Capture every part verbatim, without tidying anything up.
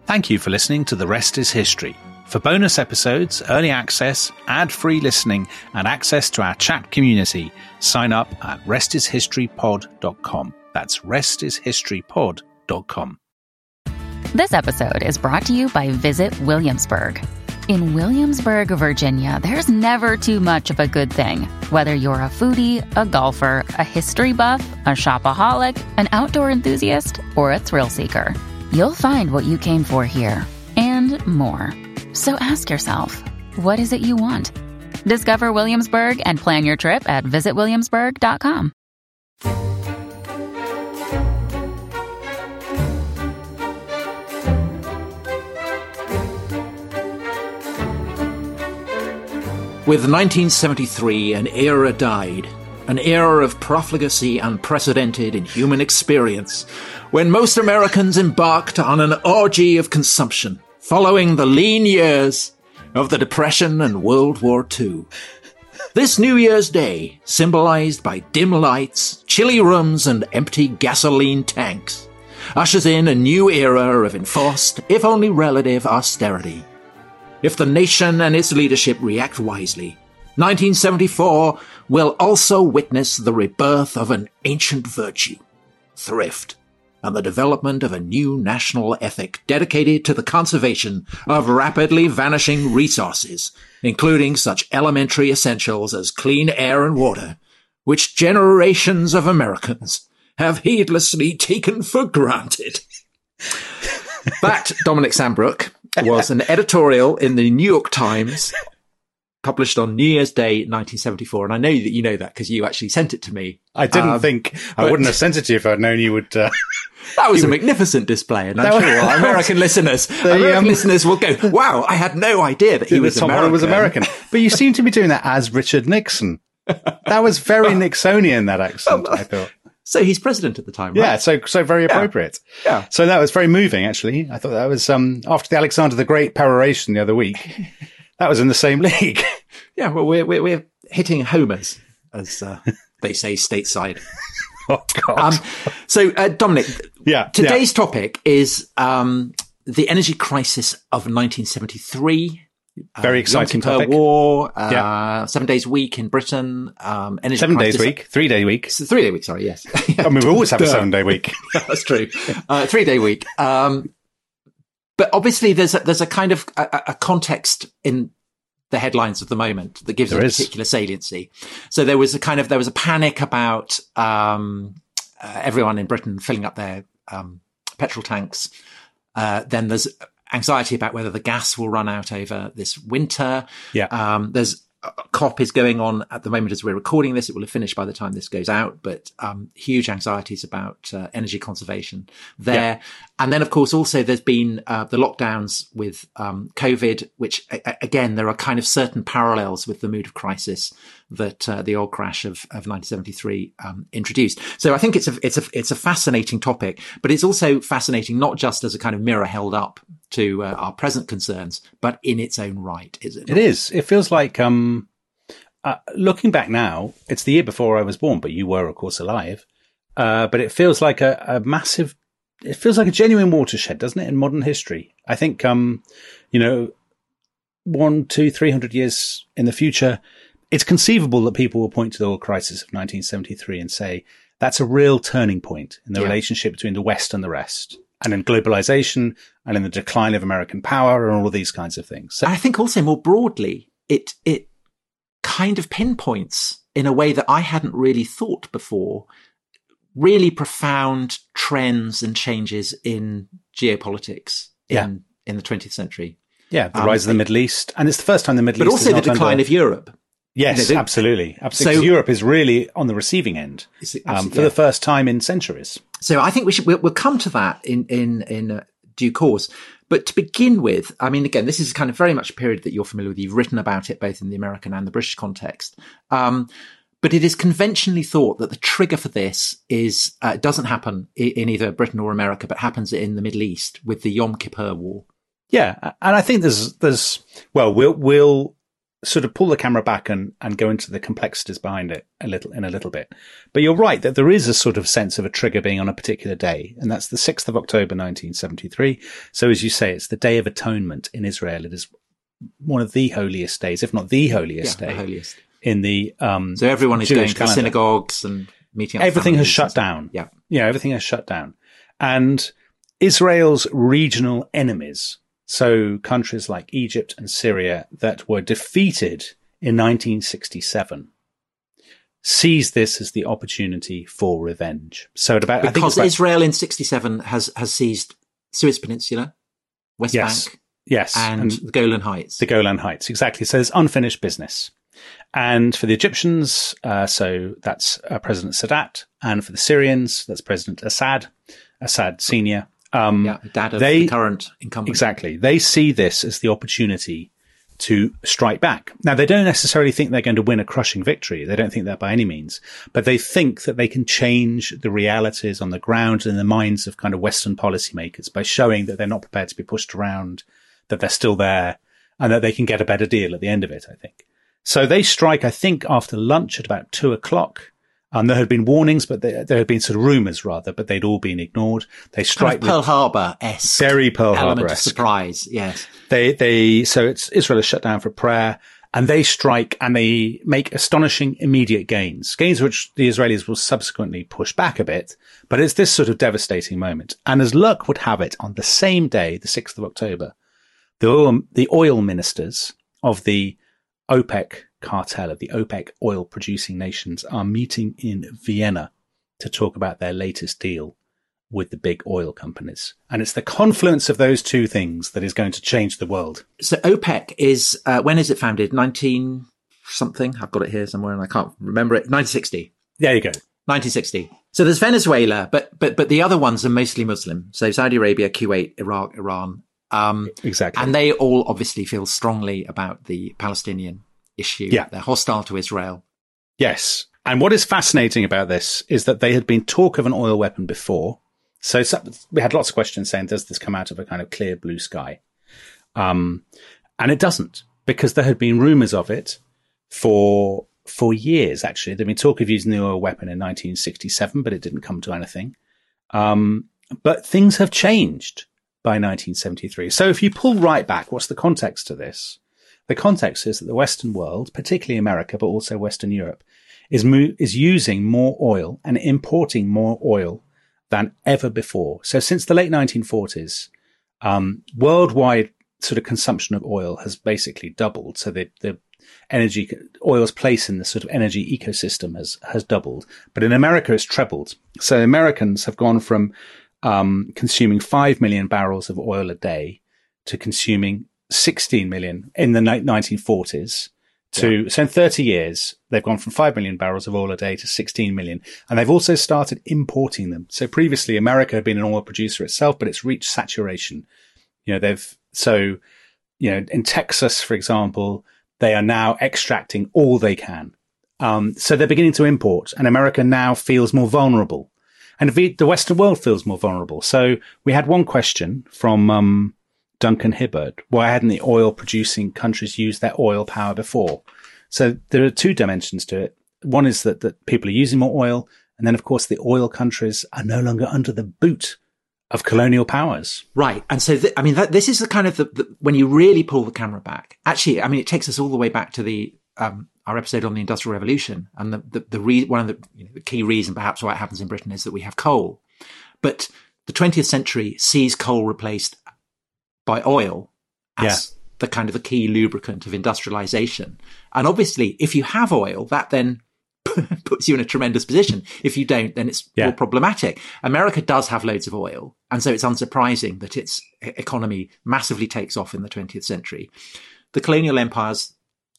Thank you for listening to The Rest is History. For bonus episodes, early access, ad-free listening, and access to our chat community, sign up at rest is history pod dot com. That's rest is history pod dot com. This episode is brought to you by Visit Williamsburg. In Williamsburg, Virginia, there's never too much of a good thing. Whether you're a foodie, a golfer, a history buff, a shopaholic, an outdoor enthusiast, or a thrill seeker, you'll find what you came for here and more. So ask yourself, what is it you want? Discover Williamsburg and plan your trip at visit williamsburg dot com. With nineteen seventy-three, an era died. An era of profligacy unprecedented in human experience, when most Americans embarked on an orgy of consumption, following the lean years of the Depression and World War Two. This New Year's Day, symbolized by dim lights, chilly rooms, and empty gasoline tanks, ushers in a new era of enforced, if only relative, austerity. If the nation and its leadership react wisely, nineteen seventy-four will also witness the rebirth of an ancient virtue, thrift, and the development of a new national ethic dedicated to the conservation of rapidly vanishing resources, including such elementary essentials as clean air and water, which generations of Americans have heedlessly taken for granted. That, Dominic Sandbrook, was an editorial in the New York Times published on New Year's Day, nineteen seventy-four. And I know that you know that because you actually sent it to me. I didn't um, think, I wouldn't have sent it to you if I'd known you would. Uh, that was you a would... magnificent display. And I'm sure our American listeners, the, American um, listeners will go, wow, I had no idea that he was Tom American. Holland was American. But you seem to be doing that as Richard Nixon. That was very Nixonian, that accent, I thought. So he's president at the time, right? Yeah, so so very appropriate. Yeah. yeah. So that was very moving, actually. I thought that was, um, after the Alexander the Great peroration the other week, that was in the same league. Yeah, well, we're, we're, we're hitting homers, as uh, they say stateside. Oh, God. Um, so, uh, Dominic, yeah, today's yeah. topic is um, the energy crisis of nineteen seventy-three. Very exciting Yom Kippur topic. War, uh, yeah. seven days a week in Britain. Um, energy seven crisis. days a week, three day week. Three day week, sorry, yes. I mean, we always have a seven day week. That's true. Uh, three day week. Um, but obviously there's a, there's a kind of a, a context in the headlines of the moment that gives there it a is. particular saliency. So there was a kind of, there was a panic about, um, uh, everyone in Britain filling up their, um, petrol tanks. Uh, then there's anxiety about whether the gas will run out over this winter. Yeah. Um, there's a COP is going on at the moment as we're recording this. It will have finished by the time this goes out, but um, huge anxieties about uh, energy conservation there. Yeah. And then, of course, also there's been uh, the lockdowns with um, COVID, which, a- again, there are kind of certain parallels with the mood of crisis that uh, the oil crash of, of nineteen seventy-three um, introduced. So I think it's a it's a it's a fascinating topic, but it's also fascinating not just as a kind of mirror held up to uh, our present concerns, but in its own right, is it? It is. It feels like, um, uh, looking back now, it's the year before I was born, but you were, of course, alive. Uh, but it feels like a, a massive, it feels like a genuine watershed, doesn't it, in modern history? I think, um, you know, one, two, three hundred years in the future, it's conceivable that people will point to the oil crisis of nineteen seventy-three and say, that's a real turning point in the yeah. relationship between the West and the rest, and in globalization and in the decline of American power and all of these kinds of things. So I think also more broadly, it, it kind of pinpoints in a way that I hadn't really thought before, really profound trends and changes in geopolitics in, yeah. in the twentieth century. Yeah. The um, rise of the Middle East. And it's the first time the Middle but East also is the not decline under... of Europe. Yes, you know, absolutely. Absolutely. So, Europe is really on the receiving end um, for yeah. the first time in centuries. So I think we should, we'll, we'll come to that in, in, in uh, due course. But to begin with, I mean, again, this is kind of very much a period that you're familiar with. You've written about it both in the American and the British context. Um, but it is conventionally thought that the trigger for this is, uh, doesn't happen in, in either Britain or America, but happens in the Middle East with the Yom Kippur War. Yeah. And I think there's, there's, well, we'll, we'll, sort of pull the camera back and, and go into the complexities behind it a little in a little bit. But you're right that there is a sort of sense of a trigger being on a particular day, and that's the sixth of October, nineteen seventy-three. So as you say, it's the Day of Atonement in Israel. It is one of the holiest days, if not the holiest yeah, day the holiest. in the um So everyone is Jewish going to calendar. synagogues and meeting up. Everything has shut stuff. down. Yeah. Yeah, everything has shut down. And Israel's regional enemies, so countries like Egypt and Syria that were defeated in nineteen sixty-seven, seized this as the opportunity for revenge. So at about I think Because it's about, Israel in sixty-seven has, has seized Suez Peninsula, West Yes. Bank, yes, and, and the Golan Heights. the Golan Heights, exactly. So there's unfinished business. And for the Egyptians, uh, so that's uh, President Sadat, and for the Syrians, that's President Assad, Assad Senior. Um, yeah, dad of they- the current incumbent. Exactly. They see this as the opportunity to strike back. Now, they don't necessarily think they're going to win a crushing victory. They don't think that by any means, but they think that they can change the realities on the ground and in the minds of kind of Western policymakers by showing that they're not prepared to be pushed around, that they're still there, and that they can get a better deal at the end of it, I think. So they strike, I think, after lunch at about two o'clock. Um, there had been warnings, but there, there had been sort of rumours rather, but they'd all been ignored. They strike Kind of Pearl Harbor-esque. Very Pearl element Harbor-esque. of surprise, yes. They, they, so it's Israel is shut down for prayer, and they strike and they make astonishing immediate gains, gains which the Israelis will subsequently push back a bit. But it's this sort of devastating moment. And as luck would have it, on the same day, the sixth of October, the oil, the oil ministers of the OPEC cartel, of the OPEC oil producing nations, are meeting in Vienna to talk about their latest deal with the big oil companies. And it's the confluence of those two things that is going to change the world. So OPEC is, uh, when is it founded? nineteen something? I've got it here somewhere and I can't remember it. nineteen sixty. There you go. nineteen sixty. So there's Venezuela, but, but, but the other ones are mostly Muslim. So Saudi Arabia, Kuwait, Iraq, Iran. Um, Exactly. and they all obviously feel strongly about the Palestinian issue. Yeah. They're hostile to Israel. Yes. And what is fascinating about this is that they had been talk of an oil weapon before. So some, we had lots of questions saying, does this come out of a kind of clear blue sky? Um, and it doesn't, because there had been rumors of it for, for years, actually. There'd been talk of using the oil weapon in nineteen sixty-seven, but it didn't come to anything. Um, but things have changed by nineteen seventy-three. So if you pull right back, what's the context to this? The context is that the Western world, particularly America, but also Western Europe, is mo- is using more oil and importing more oil than ever before. So since the late nineteen forties, um, worldwide sort of consumption of oil has basically doubled. So the, the energy, oil's place in the sort of energy ecosystem has, has doubled. But in America, it's trebled. So Americans have gone from um, consuming five million barrels of oil a day to consuming sixteen million in the nineteen forties. To, yeah. So in thirty years, they've gone from five million barrels of oil a day to sixteen million. And they've also started importing them. So previously, America had been an oil producer itself, but it's reached saturation. You know, they've, so, you know, in Texas, for example, they are now extracting all they can. Um, so they're beginning to import, and America now feels more vulnerable. And the Western world feels more vulnerable. So we had one question from, um, Duncan Hibbard. Why hadn't the oil producing countries used their oil power before? So there are two dimensions to it. One is that, that people are using more oil. And then, of course, the oil countries are no longer under the boot of colonial powers. Right. And so, th- I mean, that, this is the kind of the, the, when you really pull the camera back, actually, I mean, it takes us all the way back to the, um, our episode on the Industrial Revolution. And the, the, the re- one of the, you know, the key reason perhaps why it happens in Britain is that we have coal. But the twentieth century sees coal replaced by oil as yeah. the kind of the key lubricant of industrialization. And obviously, if you have oil, that then puts you in a tremendous position. If you don't, then it's yeah. more problematic. America does have loads of oil. And so it's unsurprising that its economy massively takes off in the twentieth century. The colonial empires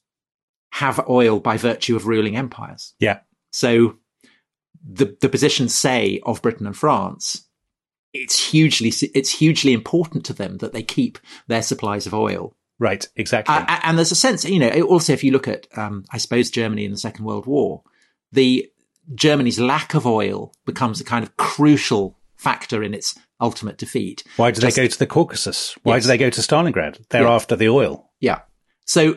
have oil by virtue of ruling empires. Yeah. So the, the position, say, of Britain and France, it's hugely, it's hugely important to them that they keep their supplies of oil. Right, exactly. Uh, and there's a sense, you know, also if you look at, um, I suppose, Germany in the Second World War, the Germany's lack of oil becomes a kind of crucial factor in its ultimate defeat. Why do Just, they go to the Caucasus? Why yes. do they go to Stalingrad? They're yeah. after the oil. Yeah. So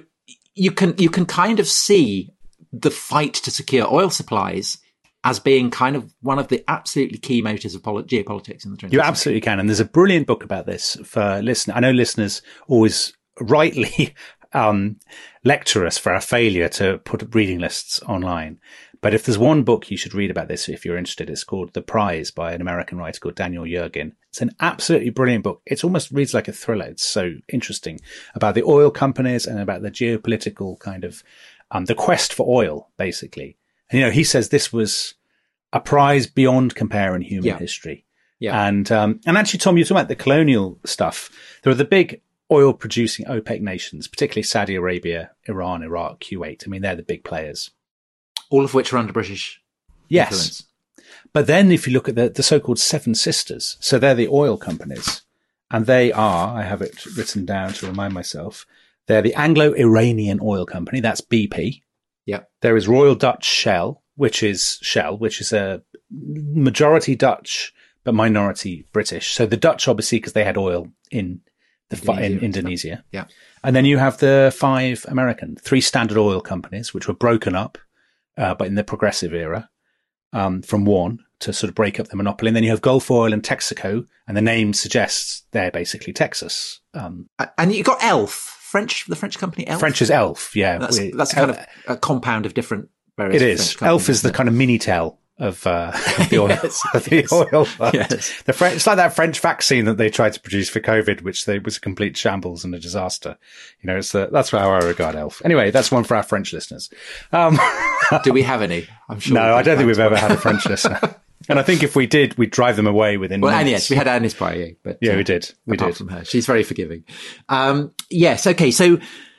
you can you can kind of see the fight to secure oil supplies as being kind of one of the absolutely key motives of polit- geopolitics in the twentieth century. You absolutely can. And there's a brilliant book about this for listeners. I know listeners always rightly um, lecture us for our failure to put reading lists online. But if there's one book you should read about this, if you're interested, it's called The Prize by an American writer called Daniel Yergin. It's an absolutely brilliant book. It almost reads like a thriller. It's so interesting about the oil companies and about the geopolitical kind of, um, the quest for oil, basically. And, you know, he says this was a prize beyond compare in human yeah. history. Yeah. And, um, and actually, Tom, you're talking about the colonial stuff. There are the big oil producing OPEC nations, particularly Saudi Arabia, Iran, Iraq, Kuwait. I mean, they're the big players. All of which are under British yes. influence. But then if you look at the, the so-called Seven Sisters, so they're the oil companies, and they are, I have it written down to remind myself, they're the Anglo-Iranian Oil Company, that's B P. Yeah. There is Royal Dutch Shell, which is Shell, which is a majority Dutch, but minority British. So the Dutch, obviously, because they had oil in the Indonesia. in Indonesia. Yeah. And then you have the five American, three Standard Oil companies, which were broken up, uh, but in the progressive era. Um, from one to sort of break up the monopoly. And then you have Gulf Oil and Texaco, and the name suggests they're basically Texas. Um, and you've got Elf, French, the French company Elf. French is Elf, yeah. That's, we, that's kind of a compound of different various. It is. Elf is the kind of Minitel of, uh, of the oil. yes, of the yes. oil. Yes. The French, it's like that French vaccine that they tried to produce for COVID, which they, was a complete shambles and a disaster. You know, it's the, that's how I regard Elf. Anyway, that's one for our French listeners. Um, Do we have any? I'm sure. No, I don't think we've ever had a French listener. And I think if we did, we'd drive them away within Well, minutes. and yes, we had Agnes Poirier, but yeah, uh, we did. We apart did. from her, she's very forgiving. Um, yes, okay. So,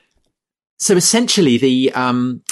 so essentially, the um,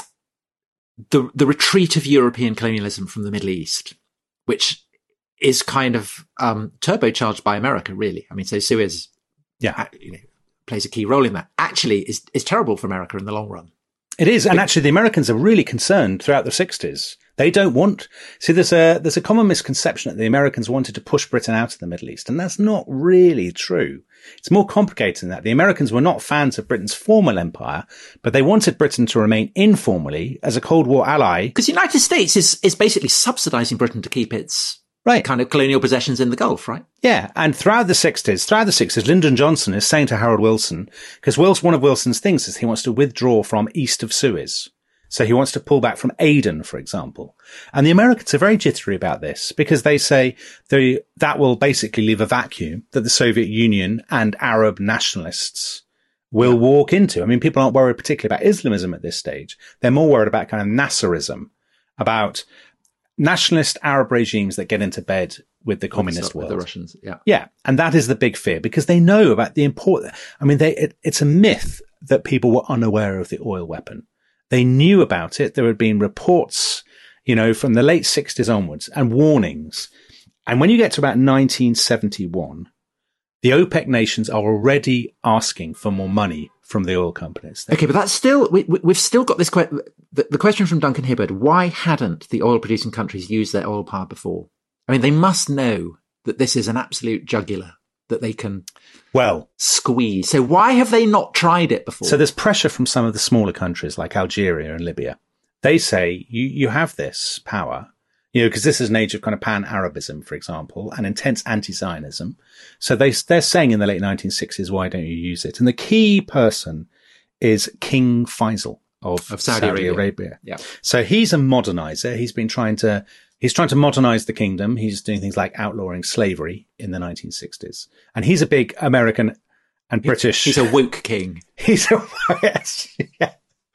the the retreat of European colonialism from the Middle East, which is kind of um, turbocharged by America, really. I mean, so Suez, yeah, you know, plays a key role in that. Actually, is is terrible for America in the long run. It is, and actually, the Americans are really concerned throughout the sixties. They don't want. See, there's a there's a common misconception that the Americans wanted to push Britain out of the Middle East, and that's not really true. It's more complicated than that. The Americans were not fans of Britain's formal empire, but they wanted Britain to remain informally as a Cold War ally. Because the United States is is basically subsidizing Britain to keep its right kind of colonial possessions in the Gulf, right? Yeah, and throughout the sixties, throughout the sixties, Lyndon Johnson is saying to Harold Wilson, because Wilson, one of Wilson's things is he wants to withdraw from east of Suez. So he wants to pull back from Aden, for example. And the Americans are very jittery about this because they say they, that will basically leave a vacuum that the Soviet Union and Arab nationalists will yeah. walk into. I mean, people aren't worried particularly about Islamism at this stage. They're more worried about kind of Nasserism, about nationalist Arab regimes that get into bed with the communist world. The Russians, yeah. Yeah. And that is the big fear because they know about the important, I mean, they, it, it's a myth that people were unaware of the oil weapon. They knew about it. There had been reports, you know, from the late sixties onwards and warnings. And when you get to about nineteen seventy-one, the OPEC nations are already asking for more money from the oil companies. Okay, but that's still, we, we, we've still got this, que- the, the question from Duncan Hibbard, why hadn't the oil producing countries used their oil power before? I mean, they must know that this is an absolute jugular that they can well squeeze. So why have they not tried it before? So there's pressure from some of the smaller countries like Algeria and Libya. They say, you, you have this power, you know, because this is an age of kind of pan-Arabism, for example, and intense anti-Zionism. So they, they're saying in the late nineteen sixties, why don't you use it? And the key person is King Faisal of, of Saudi, Saudi Arabia. Arabia. Yeah. So he's a modernizer. He's been trying to, he's trying to modernize the kingdom. He's doing things like outlawing slavery in the nineteen sixties. And he's a big American and British. He's a woke king. He's a, yes, yeah.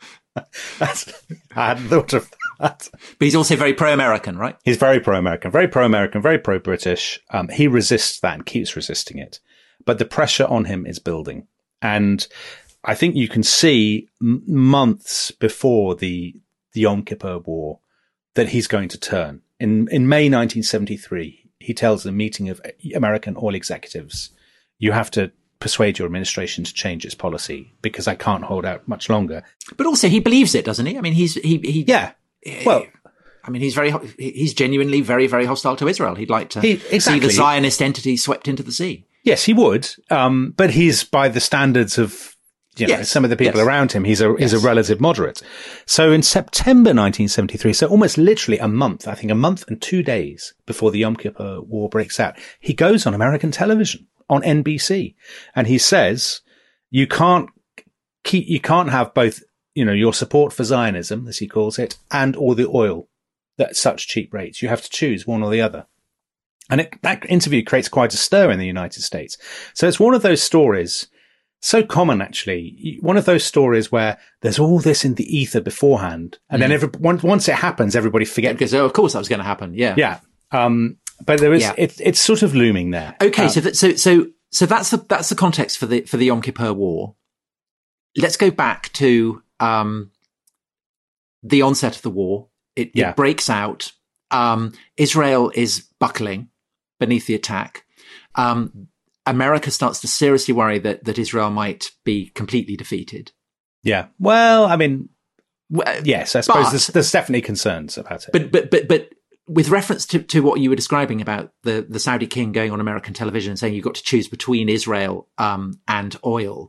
That's, I hadn't thought of that. But he's also very pro-American, right? He's very pro-American, very pro-American, very pro-British. Um, he resists that and keeps resisting it. But the pressure on him is building. And I think you can see m- months before the, the Yom Kippur War that he's going to turn. In, in May nineteen seventy-three, he tells a meeting of American oil executives, you have to persuade your administration to change its policy because I can't hold out much longer. But also he believes it, doesn't he? I mean, he's, he, he, yeah. Well, I mean, he's very, he's genuinely very, very hostile to Israel. He'd like to he, exactly. see the Zionist entity swept into the sea. Yes, he would. Um, but he's by the standards of you know, yes. some of the people yes. around him, he's a, yes. he's a relative moderate. So in September nineteen seventy-three, so almost literally a month, I think a month and two days before the Yom Kippur War breaks out, he goes on American television on N B C and he says, you can't keep, you can't have both, you know, your support for Zionism, as he calls it, and all the oil at such cheap rates. You have to choose one or the other. And it, that interview creates quite a stir in the United States. So it's one of those stories, so common actually, one of those stories where there's all this in the ether beforehand, and mm. then every, once, once it happens, everybody forgets. Because, oh, of course that was going to happen, yeah. Yeah. Um, but there is, yeah. it, it's sort of looming there. Okay, um, so, that, so, so, so that's the, that's the context for the, for the Yom Kippur War. Let's go back to, um, the onset of the war. It, yeah. it breaks out. Um, Israel is buckling beneath the attack. Um, America starts to seriously worry that, that Israel might be completely defeated. Yeah. Well, I mean, well, yes, I suppose but, there's, there's definitely concerns about it. But, but, but, but with reference to, to what you were describing about the, the Saudi king going on American television and saying you've got to choose between Israel, um, and oil.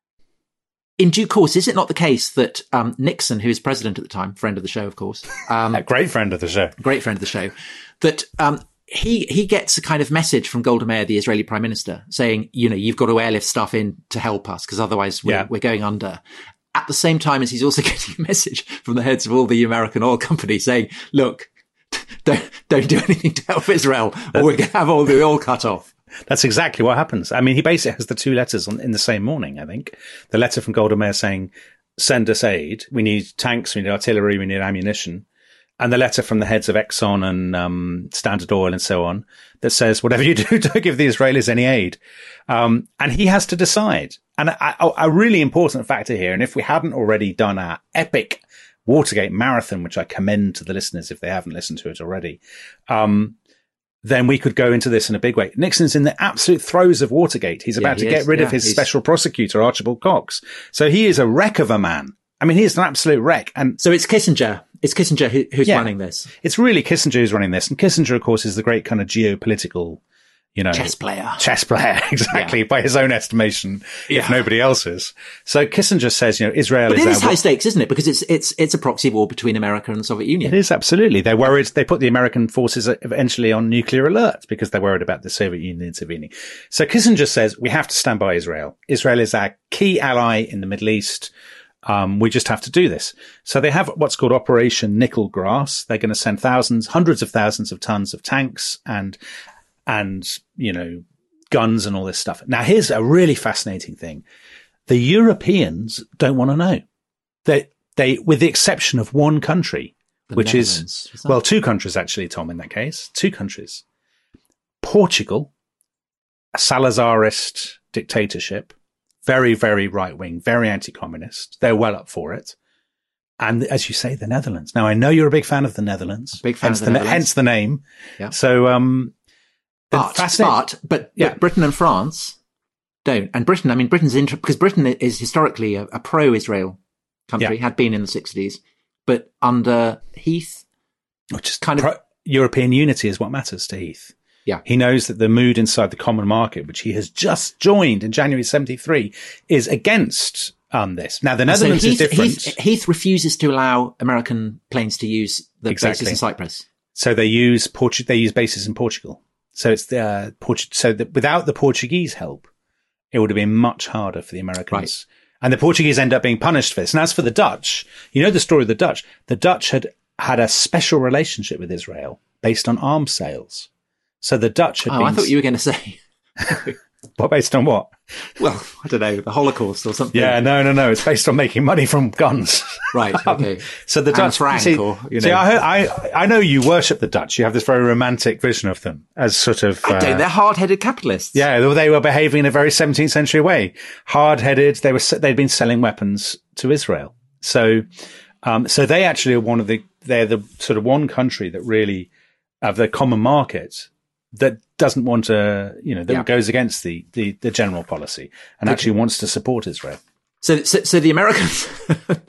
In due course, is it not the case that, um, Nixon, who is president at the time, friend of the show, of course, um, a great friend of the show, great friend of the show, that, um, He he gets a kind of message from Golda Meir, the Israeli prime minister, saying, you know, you've got to airlift stuff in to help us because otherwise we're, yeah. we're going under. At the same time as he's also getting a message from the heads of all the American oil companies saying, look, don't don't do anything to help Israel or we're going to have all the oil cut off. That's exactly what happens. I mean, he basically has the two letters on, in the same morning, I think. The letter from Golda Meir saying, send us aid. We need tanks, we need artillery, we need ammunition. And the letter from the heads of Exxon and um, Standard Oil and so on that says, whatever you do, don't give the Israelis any aid. Um, and he has to decide. And a, a really important factor here, and if we hadn't already done our epic Watergate marathon, which I commend to the listeners if they haven't listened to it already, um, then we could go into this in a big way. Nixon's in the absolute throes of Watergate. He's about yeah, he to is. get rid yeah, of his he's... special prosecutor, Archibald Cox. So he is a wreck of a man. I mean, he's an absolute wreck. And so it's Kissinger. It's Kissinger who, who's yeah, running this. It's really Kissinger who's running this. And Kissinger, of course, is the great kind of geopolitical, you know, chess player. Chess player, exactly, yeah. by his own estimation, yeah. if nobody else's. So Kissinger says, you know, Israel but is. But it is high stakes, isn't it? Because it's it's it's a proxy war between America and the Soviet Union. It is, absolutely. They're worried. They put the American forces eventually on nuclear alert because they're worried about the Soviet Union intervening. So Kissinger says we have to stand by Israel. Israel is our key ally in the Middle East. Um, we just have to do this. So they have what's called Operation Nickel Grass. They're going to send thousands, hundreds of thousands of tons of tanks and, and, you know, guns and all this stuff. Now, here's a really fascinating thing. The Europeans don't want to know. They, they, with the exception of one country, the which is, is well, two countries actually, Tom, in that case, two countries. Portugal, a Salazarist dictatorship. Very, very right-wing, very anti-communist. They're well up for it. And as you say, the Netherlands. Now, I know you're a big fan of the Netherlands. Big fan hence of the, the Netherlands. Hence the name. Yeah. So, um, but, but, but, yeah. but Britain and France don't. And Britain, I mean, Britain's inter- because Britain is historically a, a pro-Israel country, yeah. had been in the sixties, but under Heath, which is kind pro- of European unity is what matters to Heath. Yeah. He knows that the mood inside the common market, which he has just joined in January seventy-three, is against um, this. Now, the Netherlands so Heath, is different. Heath, Heath refuses to allow American planes to use the exactly. bases in Cyprus. So they use Portu- they use bases in Portugal. So it's the uh, Portu- so that without the Portuguese help, it would have been much harder for the Americans. Right. And the Portuguese end up being punished for this. And as for the Dutch, you know the story of the Dutch. The Dutch had had a special relationship with Israel based on arms sales. So the Dutch had oh, been... I thought you were going to say... Well, based on what? Well, I don't know, the Holocaust or something. Yeah, no, no, no. It's based on making money from guns. Right, okay. um, so the Dutch... Frank, see, or, you know. see I, I, I know you worship the Dutch. You have this very romantic vision of them as sort of... I don't. Uh, they're hard-headed capitalists. Yeah, they were behaving in a very seventeenth century way. Hard-headed. They were, they'd been selling weapons to Israel. So, um, so they actually are one of the... They're the sort of one country that really, of the common market... that doesn't want to, you know, that yeah. goes against the, the, the general policy and okay. actually wants to support Israel. So, so, so the Americans,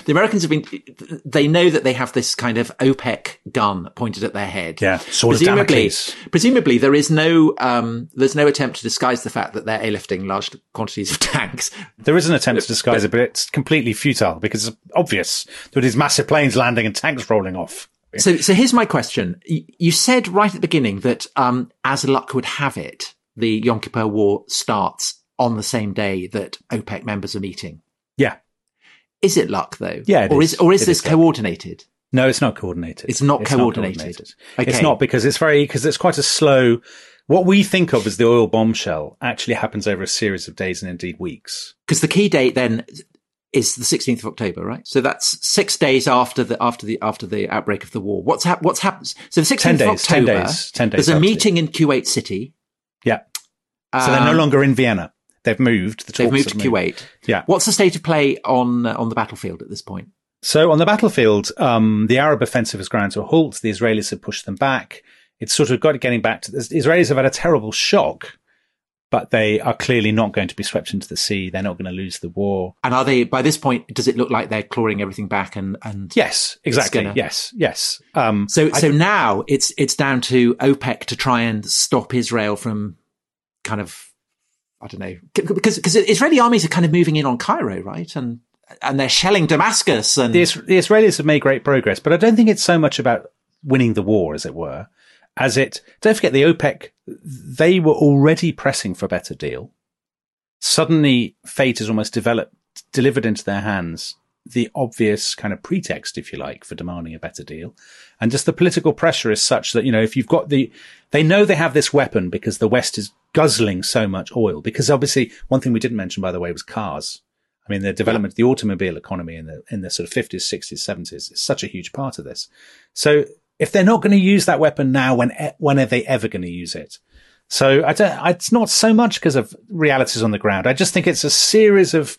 the Americans have been, they know that they have this kind of OPEC gun pointed at their head. Yeah. Sword of Presumably, Damocles. presumably there is no, um, there's no attempt to disguise the fact that they're airlifting large quantities of tanks. There is an attempt to disguise it, but it's completely futile because it's obvious that these massive planes landing and tanks rolling off. So, so here's my question. You said right at the beginning that, um, as luck would have it, the Yom Kippur War starts on the same day that OPEC members are meeting. Yeah. Is it luck though? Yeah, it or is. is or is It this is luck. coordinated? No, it's not coordinated. It's not It's coordinated. Not coordinated. Okay. It's not because it's very, because it's quite a slow, what we think of as the oil bombshell actually happens over a series of days and indeed weeks. Because the key date then is the sixteenth of October, right? So that's six days after the after the after the outbreak of the war. What's hap- What's happened? So the sixteenth of days, ten October. days, ten days There's a after. meeting in Kuwait City. Yeah. So they're no Um, longer in Vienna. They've moved. The They've talks moved have to Kuwait. Yeah. What's the state of play on uh, on the battlefield at this point? So on the battlefield, um, the Arab offensive has ground to a halt. The Israelis have pushed them back. It's sort of got getting back to the Israelis have had a terrible shock, but they are clearly not going to be swept into the sea. They're not going to lose the war. And are they, by this point, does it look like they're clawing everything back and, and Yes, exactly. gonna- Yes, yes. Um, so, I- so now it's, it's down to OPEC to try and stop Israel from kind of, I don't know, because, because Israeli armies are kind of moving in on Cairo, right? And, and they're shelling Damascus and the, Is- the Israelis have made great progress, but I don't think it's so much about winning the war, as it were, as it, don't forget the OPEC, they were already pressing for a better deal. Suddenly, fate has almost developed, delivered into their hands the obvious kind of pretext, if you like, for demanding a better deal. And just the political pressure is such that, you know, if you've got the, they know they have this weapon because the West is guzzling so much oil. Because obviously, one thing we didn't mention, by the way, was cars. I mean, the development of the automobile economy in the, in the sort of fifties, sixties, seventies is such a huge part of this. So if they're not going to use that weapon now, when, when are they ever going to use it? So I don't, it's not so much because of realities on the ground. I just think it's a series of,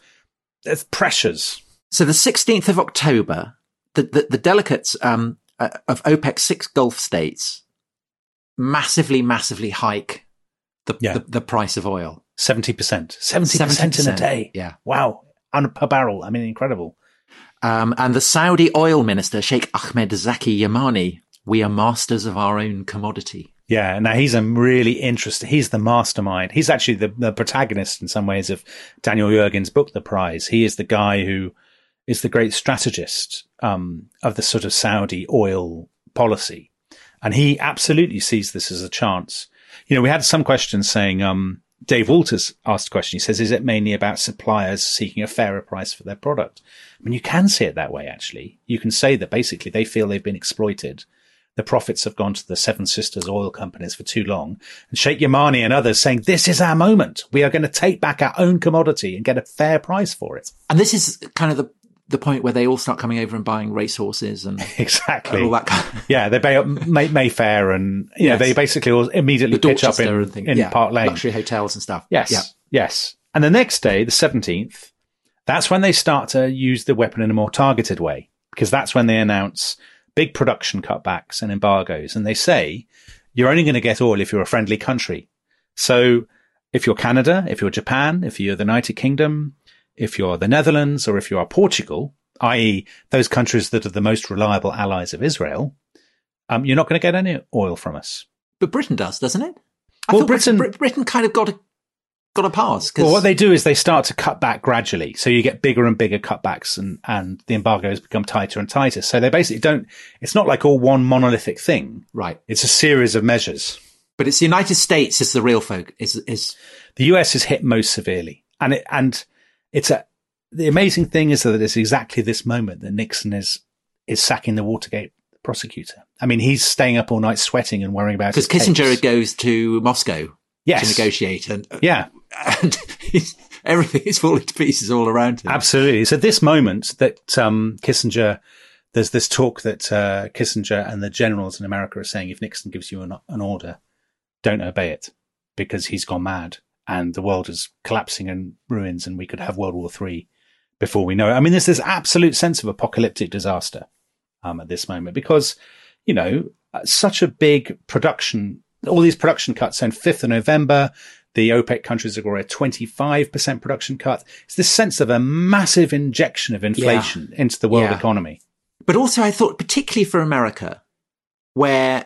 of pressures. So the sixteenth of October, the, the, the delegates um, uh, of OPEC's six Gulf states massively, massively hike the, Yeah. the, the price of oil. seventy percent. seventy percent in a day. Yeah. Wow. And per barrel. I mean, incredible. Um, and the Saudi oil minister, Sheikh Ahmed Zaki Yamani, we are masters of our own commodity. Yeah. Now he's a really interesting, he's the mastermind. He's actually the, the protagonist in some ways of Daniel Yergin's book, The Prize. He is the guy who is the great strategist, um, of the sort of Saudi oil policy. And he absolutely sees this as a chance. You know, we had some questions saying, um, Dave Walters asked a question. He says, is it mainly about suppliers seeking a fairer price for their product? I mean, you can see it that way, actually. You can say that basically they feel they've been exploited. The profits have gone to the Seven Sisters oil companies for too long. And Sheikh Yamani and others saying, this is our moment. We are going to take back our own commodity and get a fair price for it. And this is kind of the, the point where they all start coming over and buying racehorses and Exactly. all that kind of, Yeah, they bay- May- Mayfair and, you know, Yes. they basically all immediately the pitch up Dorchester in, and things. in Yeah, Park Lane. luxury hotels and stuff. Yes. Yeah. Yes. And the next day, the seventeenth, that's when they start to use the weapon in a more targeted way, because that's when they announce big production cutbacks and embargoes. And they say, you're only going to get oil if you're a friendly country. So if you're Canada, if you're Japan, if you're the United Kingdom, if you're the Netherlands, or if you are Portugal, that is those countries that are the most reliable allies of Israel, um, you're not going to get any oil from us. But Britain does, doesn't it? I Well, thought Britain- Britain, Britain kind of got a, got a pass. 'cause- Well, what they do is they start to cut back gradually. So you get bigger and bigger cutbacks and, and the embargoes become tighter and tighter. So they basically don't, it's not like all one monolithic thing. right. It's a series of measures. But it's the United States is the real folk, is, is, The U S is hit most severely. And it, and it's a, the amazing thing is that it's exactly this moment that Nixon is, is sacking the Watergate prosecutor. I mean, he's staying up all night sweating and worrying about because his Kissinger case. goes to Moscow Yes. to negotiate and, Yeah. and he's, everything is falling to pieces all around him. Absolutely. So this moment that um, Kissinger, there's this talk that uh, Kissinger and the generals in America are saying, if Nixon gives you an, an order, don't obey it because he's gone mad and the world is collapsing in ruins and we could have World War Three before we know it. I mean, there's this absolute sense of apocalyptic disaster um, at this moment because, you know, such a big production, all these production cuts on fifth of November, The OPEC countries agree a twenty-five percent production cut. It's this sense of a massive injection of inflation yeah. into the world yeah. economy. But also I thought, particularly for America, where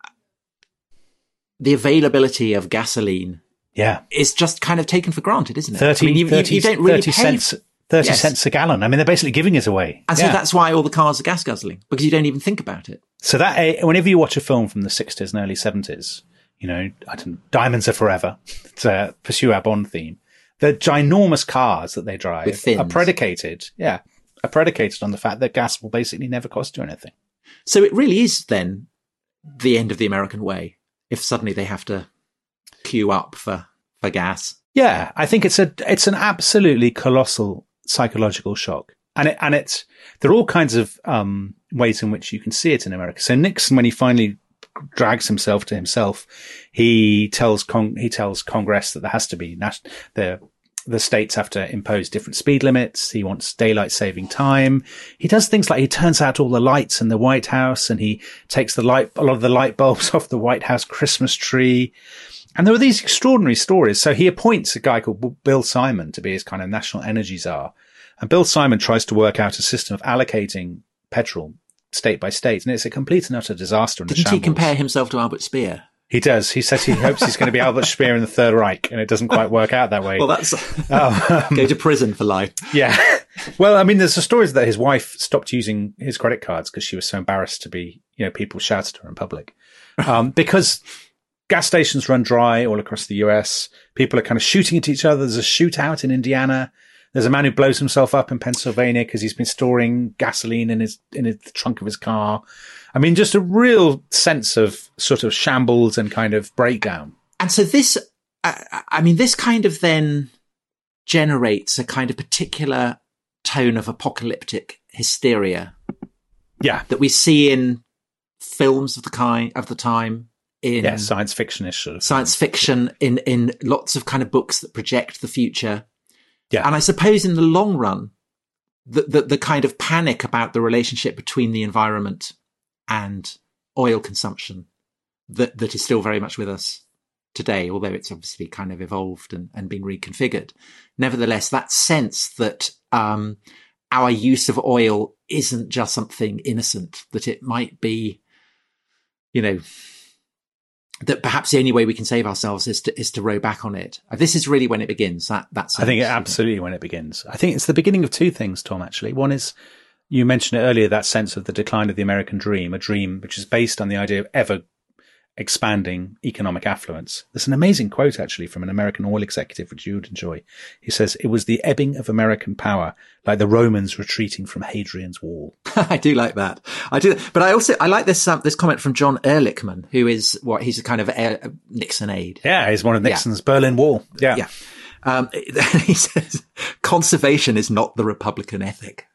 the availability of gasoline yeah. is just kind of taken for granted, isn't it? thirty, I mean, you, thirty, you, you don't really thirty pay cents, thirty yes. cents a gallon. I mean, they're basically giving it away. And yeah. so that's why all the cars are gas guzzling, because you don't even think about it. So that, whenever you watch a film from the sixties and early seventies, you know, I don't know, Diamonds Are Forever, to pursue our Bond theme, the ginormous cars that they drive are predicated, yeah, are predicated on the fact that gas will basically never cost you anything. So it really is then the end of the American way, if suddenly they have to queue up for, for gas. Yeah, I think it's a it's an absolutely colossal psychological shock. And it, and it's, there are all kinds of um, ways in which you can see it in America. So Nixon, when he finally drags himself to himself, he tells Cong- he tells Congress that there has to be national, the the states have to impose different speed limits. He wants daylight saving time. He does things like he turns out all the lights in the White House, and he takes the light a lot of the light bulbs off the White House Christmas tree. And there are these extraordinary stories. So he appoints a guy called Bill Simon to be his kind of national energy czar. And Bill Simon tries to work out a system of allocating petrol state by state. And it's a complete and utter disaster. And Didn't he compare himself to Albert Speer? He does. He says he hopes he's going to be Albert Speer in the Third Reich, and it doesn't quite work out that way. Well, that's oh, um, go to prison for life. Yeah. Well, I mean, there's the stories that his wife stopped using his credit cards because she was so embarrassed to be, you know, people shouted at her in public. Um, because gas stations run dry all across the U S. People are kind of shooting at each other. There's a shootout in Indiana. There's a man who blows himself up in Pennsylvania because he's been storing gasoline in his in his, the trunk of his car. I mean, just a real sense of sort of shambles and kind of breakdown. And so this, uh, I mean, this kind of then generates a kind of particular tone of apocalyptic hysteria. Yeah, that we see in films of the kind of the time. In yeah, science fiction-ish sort of science fiction, in in lots of kind of books that project the future. Yeah. And I suppose in the long run, the, the, the kind of panic about the relationship between the environment and oil consumption that, that is still very much with us today, although it's obviously kind of evolved and, and been reconfigured. Nevertheless, that sense that um, our use of oil isn't just something innocent, that it might be, you know, that perhaps the only way we can save ourselves is to is to row back on it. This is really when it begins. That that's. I think it absolutely when it begins. I think it's the beginning of two things, Tom. Actually, one is you mentioned it earlier, that sense of the decline of the American dream, a dream which is based on the idea of ever expanding economic affluence. There's an amazing quote actually from an American oil executive, which you would enjoy. He says, "It was the ebbing of American power, like the Romans retreating from Hadrian's Wall." I do like that. I do, but I also I like this um, this comment from John Ehrlichman, who is what he's a kind of a, a Nixon aide. Yeah, he's one of Nixon's yeah. Berlin Wall. Yeah, yeah. Um, he says, "Conservation is not the Republican ethic."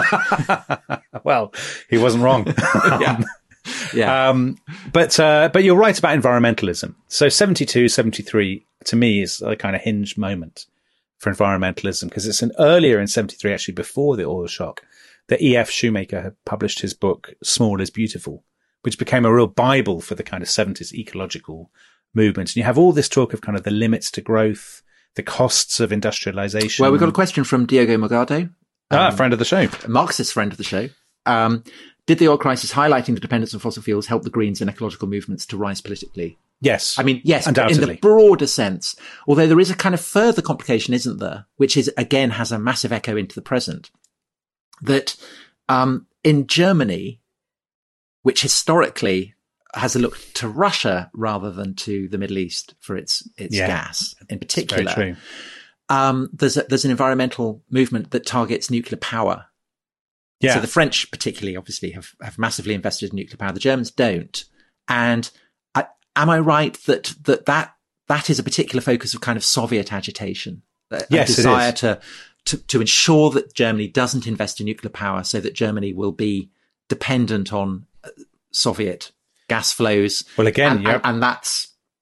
Well, he wasn't wrong. yeah. Yeah. Um, but, uh, but you're right about environmentalism. So seventy-two, seventy-three to me is a kind of hinge moment for environmentalism, because it's an earlier in seventy-three, actually before the oil shock, that E F Shoemaker had published his book, Small is Beautiful, which became a real Bible for the kind of seventies ecological movement. And you have all this talk of kind of the limits to growth, the costs of industrialization. Well, we've got a question from Diogo Morgado. Ah, um, friend of the show. A Marxist friend of the show. Um, Did the oil crisis highlighting the dependence on fossil fuels help the Greens and ecological movements to rise politically? Yes. I mean, yes, but in the undoubtedly. broader sense, although there is a kind of further complication, isn't there? Which is, again, has a massive echo into the present. That um, in Germany, which historically has looked to Russia rather than to the Middle East for its its yeah. gas in particular, It's very true. Um, there's a, there's an environmental movement that targets nuclear power. Yeah. So the French particularly obviously have, have massively invested in nuclear power. The Germans don't. And I, am I right that, that that that is a particular focus of kind of Soviet agitation? A, yes, a desire it is. to, to to ensure that Germany doesn't invest in nuclear power, so that Germany will be dependent on Soviet gas flows. Well, again, and, yep. and, and that's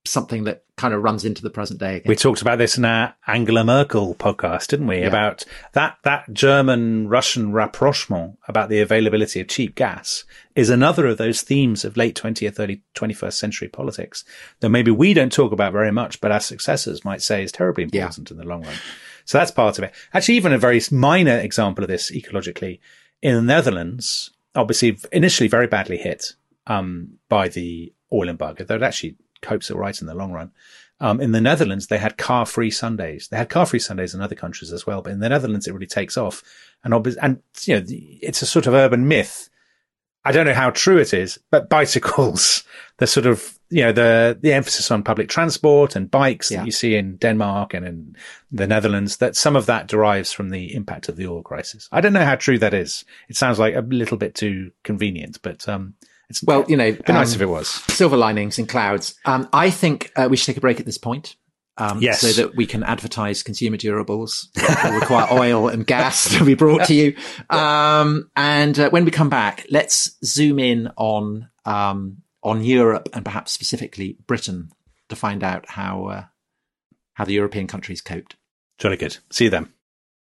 something that kind of runs into the present day again. We talked about this in our Angela Merkel podcast, didn't we? Yeah. About that, that German-Russian rapprochement about the availability of cheap gas is another of those themes of late twentieth, early twenty-first century politics that maybe we don't talk about very much, but our successors might say is terribly important yeah. in the long run. So that's part of it. Actually, even a very minor example of this ecologically in the Netherlands, obviously initially very badly hit um, by the oil embargo, though it actually copes all right in the long run. Um, in the Netherlands, they had car-free Sundays. They had car-free Sundays in other countries as well, but in the Netherlands, it really takes off. And obviously, and you know, it's a sort of urban myth. I don't know how true it is, but bicycles, the sort of, you know, the, the emphasis on public transport and bikes yeah. that you see in Denmark and in the Netherlands, that some of that derives from the impact of the oil crisis. I don't know how true that is. It sounds like a little bit too convenient, but, um, it's, well, you know, it'd be nice um, if it was. Silver linings in clouds. Um, I think uh, we should take a break at this point. Um, yes. So that we can advertise consumer durables that require oil and gas to be brought to you. Um, and uh, when we come back, let's zoom in on, um, on Europe and perhaps specifically Britain to find out how, uh, how the European countries coped. Jolly good. See you then.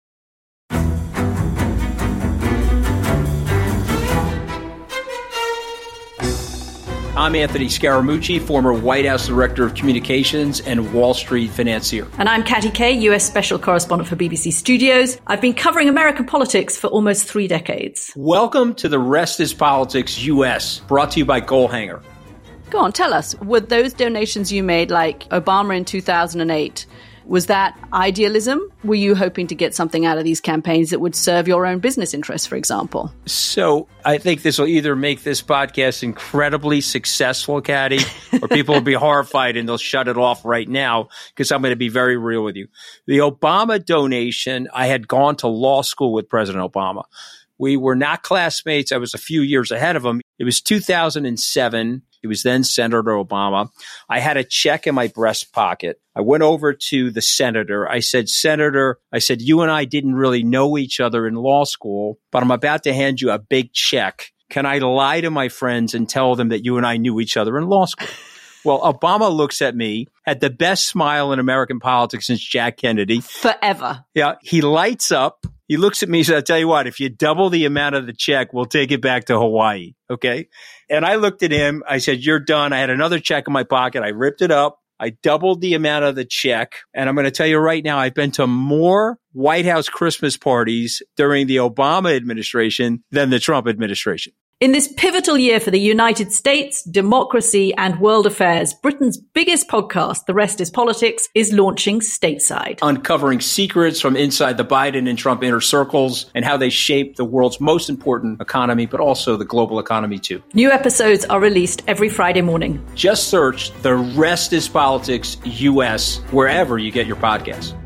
I'm Anthony Scaramucci, former White House Director of Communications and Wall Street financier. And I'm Katty Kay, U S Special Correspondent for B B C Studios. I've been covering American politics for almost three decades. Welcome to The Rest is Politics U S, brought to you by Goalhanger. Go on, tell us, were those donations you made, like Obama in two thousand eight, was that idealism? Were you hoping to get something out of these campaigns that would serve your own business interests, for example? So I think this will either make this podcast incredibly successful, Katty, or people will be horrified and they'll shut it off right now because I'm going to be very real with you. The Obama donation, I had gone to law school with President Obama. We were not classmates. I was a few years ahead of him. It was two thousand seven. He was then Senator Obama. I had a check in my breast pocket. I went over to the senator. I said, Senator, I said, you and I didn't really know each other in law school, but I'm about to hand you a big check. Can I lie to my friends and tell them that you and I knew each other in law school? Well, Obama looks at me, had the best smile in American politics since Jack Kennedy. Forever. Yeah. He lights up. He looks at me and says, I'll tell you what, if you double the amount of the check, we'll take it back to Hawaii. Okay. And I looked at him. I said, you're done. I had another check in my pocket. I ripped it up. I doubled the amount of the check. And I'm going to tell you right now, I've been to more White House Christmas parties during the Obama administration than the Trump administration. In this pivotal year for the United States, democracy, and world affairs, Britain's biggest podcast, The Rest is Politics, is launching stateside. Uncovering secrets from inside the Biden and Trump inner circles and how they shape the world's most important economy, but also the global economy too. New episodes are released every Friday morning. Just search The Rest is Politics U S wherever you get your podcasts.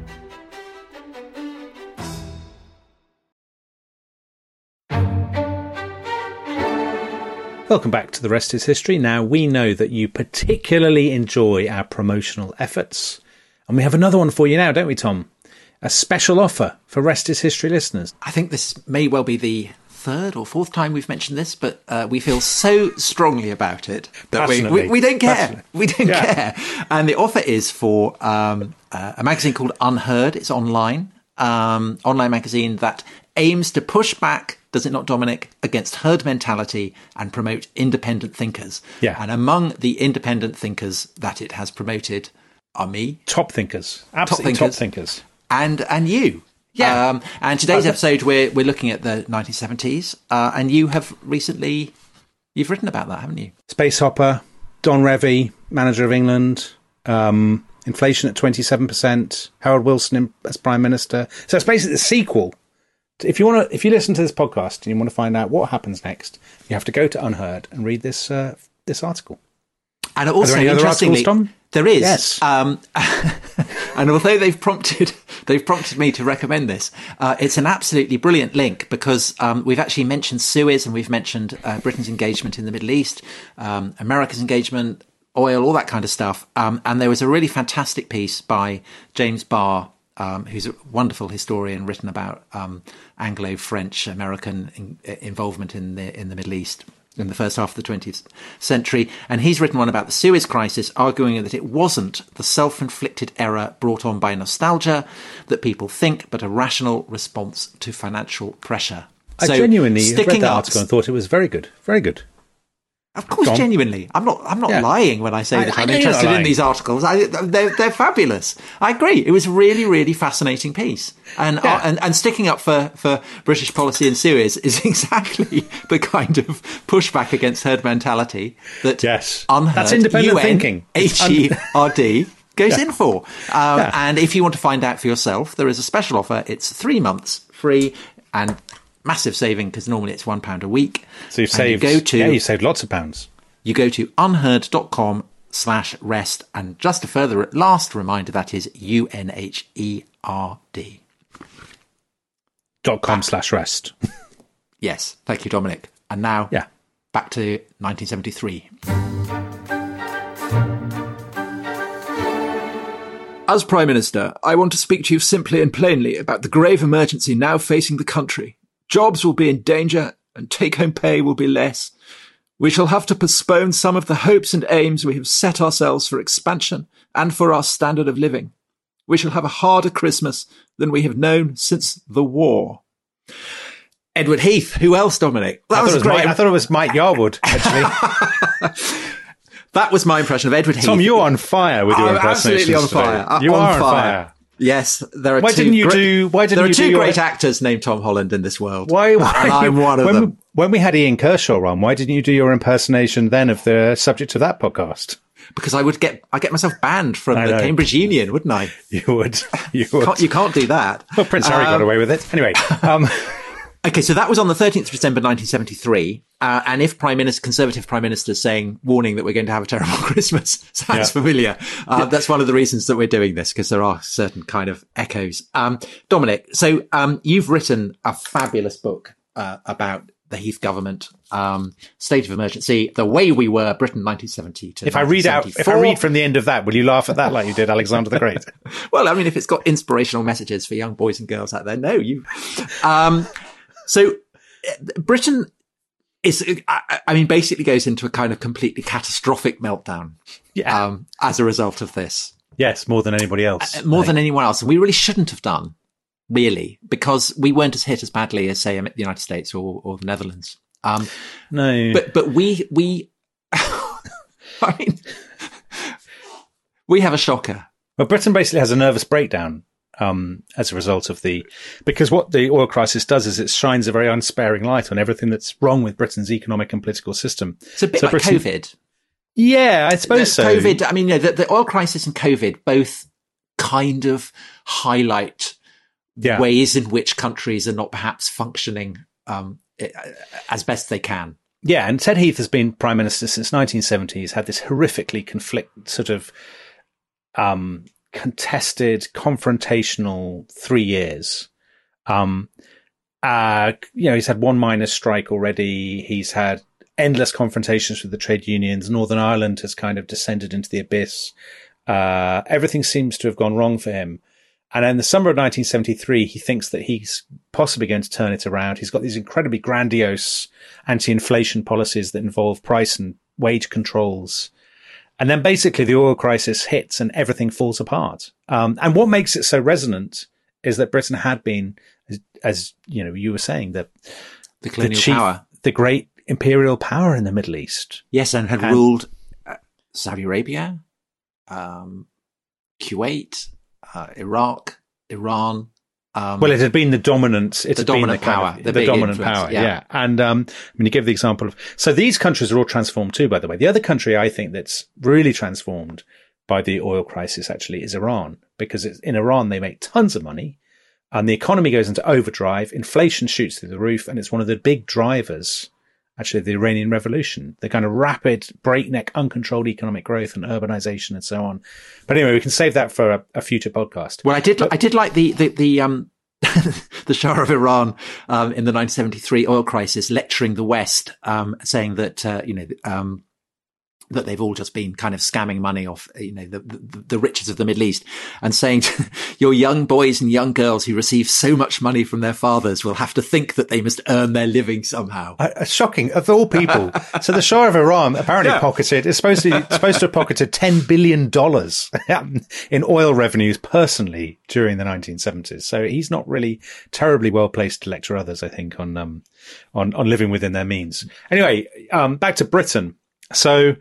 Welcome back to The Rest is History. Now, we know that you particularly enjoy our promotional efforts. And we have another one for you now, don't we, Tom? A special offer for Rest is History listeners. I think this may well be the third or fourth time we've mentioned this, but uh, we feel so strongly about it that we, we, we don't care. We don't yeah. care. And the offer is for um, uh, a magazine called Unheard. It's online, um, online magazine that aims to push back, does it not, Dominic, against herd mentality and promote independent thinkers. Yeah. And among the independent thinkers that it has promoted are me. Top thinkers. Absolutely top thinkers. Top thinkers. And, and you. Yeah. Um, and today's episode, we're, we're looking at the nineteen seventies. Uh, and you have recently, you've written about that, haven't you? Space Hopper, Don Revie, manager of England, um, inflation at twenty-seven percent, Harold Wilson as Prime Minister. So it's basically the sequel. If you want to, if you listen to this podcast and you want to find out what happens next, you have to go to Unheard and read this uh, this article. And also, are there any interestingly, other articles, Tom? There is. Yes. Um, and although they've prompted they've prompted me to recommend this, uh, it's an absolutely brilliant link because um, we've actually mentioned Suez and we've mentioned uh, Britain's engagement in the Middle East, um, America's engagement, oil, all that kind of stuff. Um, and there was a really fantastic piece by James Barr, Um, who's a wonderful historian, written about um, Anglo-French American in, involvement in the in the Middle East in the first half of the twentieth century. And he's written one about the Suez Crisis, arguing that it wasn't the self-inflicted error brought on by nostalgia that people think, but a rational response to financial pressure. I so genuinely read that up, article and thought it was very good. Very good. Of course, John? Genuinely. I'm not I'm not Yeah. lying when I say I- that I I'm know you're interested not in lying. these articles. I, they're, they're fabulous. I agree. It was a really, really fascinating piece. And, Yeah. uh, and and sticking up for, for British policy in Suez is exactly the kind of pushback against herd mentality that Yes. Unheard, That's independent U N, thinking. H E R D goes in for. Um, Yeah. And if you want to find out for yourself, there is a special offer. It's three months free and massive saving because normally it's one pound a week. So you've And saved, You go to, yeah, you saved lots of pounds. you go to unheard.com slash rest. And just a further last reminder, that is U N H E R D. Dot com slash rest. Yes. Thank you, Dominic. And now Yeah. back to nineteen seventy-three. As Prime Minister, I want to speak to you simply and plainly about the grave emergency now facing the country. Jobs will be in danger and take-home pay will be less. We shall have to postpone some of the hopes and aims we have set ourselves for expansion and for our standard of living. We shall have a harder Christmas than we have known since the war. Edward Heath. Who else, Dominic? That I, was thought a it was great. Mike, I thought it was Mike Yarwood, actually. That was my impression of Edward Heath. Tom, you're on fire with your I'm impersonations absolutely on today. fire. Uh, You on are on fire. fire. Yes, there are Why two didn't you great, do- why didn't there are you two do your- great actors named Tom Holland in this world. Why? why And I'm one of when, them. When we had Ian Kershaw on, why didn't you do your impersonation then of the subject of that podcast? Because I would get I get myself banned from I the know. Cambridge Union, wouldn't I? You would. You would. Can't, you can't do that. Well, Prince Harry got Um, away with it. Anyway, um, Okay, so that was on the thirteenth of December nineteen seventy-three. Uh, and if Prime Minister, Conservative Prime Minister saying, warning that we're going to have a terrible Christmas sounds Yeah. familiar, uh, that's one of the reasons that we're doing this, because there are certain kind of echoes. Um, Dominic, so um, you've written a fabulous book uh, about the Heath government, um, state of emergency, the way we were, Britain nineteen seventy to if I read out, if I read from the end of that, will you laugh at that like you did Alexander the Great? Well, I mean, if it's got inspirational messages for young boys and girls out there, no, you. Um, so uh, Britain is, I, I mean, basically goes into a kind of completely catastrophic meltdown Yeah. um, as a result of this, Yes, more than anybody else. Uh, more I than think. anyone else. And we really shouldn't have done, really, because we weren't as hit as badly as, say, the United States or, or the Netherlands. Um, No. but but we we, I mean, we have a shocker. Well, Britain basically has a nervous breakdown um, as a result of the, because what the oil crisis does is it shines a very unsparing light on everything that's wrong with Britain's economic and political system. It's a bit So like Britain- COVID. Yeah, I suppose so. COVID, I mean, you know, the, the oil crisis and COVID both kind of highlight Yeah. ways in which countries are not perhaps functioning um, as best they can. Yeah, and Ted Heath has been Prime Minister since nineteen seventy. He's had this horrifically conflict, sort of um, contested, confrontational three years. Um, uh, you know, he's had one miners' strike already. He's had endless confrontations with the trade unions. Northern Ireland has kind of descended into the abyss. Uh, everything seems to have gone wrong for him. And in the summer of nineteen seventy-three, he thinks that he's possibly going to turn it around. He's got these incredibly grandiose anti-inflation policies that involve price and wage controls. And then basically the oil crisis hits and everything falls apart. Um, and what makes it so resonant is that Britain had been, as, as you know, you were saying, the, The colonial the chief, power. the great imperial power in the Middle East. Yes, and had And- ruled uh, Saudi Arabia, um, Kuwait, uh, Iraq, Iran. Um, Well, it had been the dominant, it The had dominant been the kind power, of- the the, big dominant influence, power. yeah. Yeah. And, um, I mean, you give the example of, so these countries are all transformed too, by the way. The other country I think that's really transformed by the oil crisis actually is Iran, because it's, in Iran, they make tons of money and the economy goes into overdrive. Inflation shoots through the roof. And it's one of the big drivers, actually, of the Iranian Revolution, the kind of rapid, breakneck, uncontrolled economic growth and urbanization and so on. But anyway, we can save that for a, a future podcast. Well, I did. I did like the the the um the Shah of Iran um, in the nineteen seventy-three oil crisis lecturing the West, um, saying that uh, you know um, that they've all just been kind of scamming money off, you know, the, the, the riches of the Middle East, and saying to your young boys and young girls who receive so much money from their fathers will have to think that they must earn their living somehow. Uh, shocking, of all people. So the Shah of Iran apparently yeah. pocketed, is supposed to, supposed to have pocketed ten billion dollars in oil revenues personally during the nineteen seventies. So he's not really terribly well placed to lecture others, I think, on, um, on, on living within their means. Anyway, um, back to Britain. So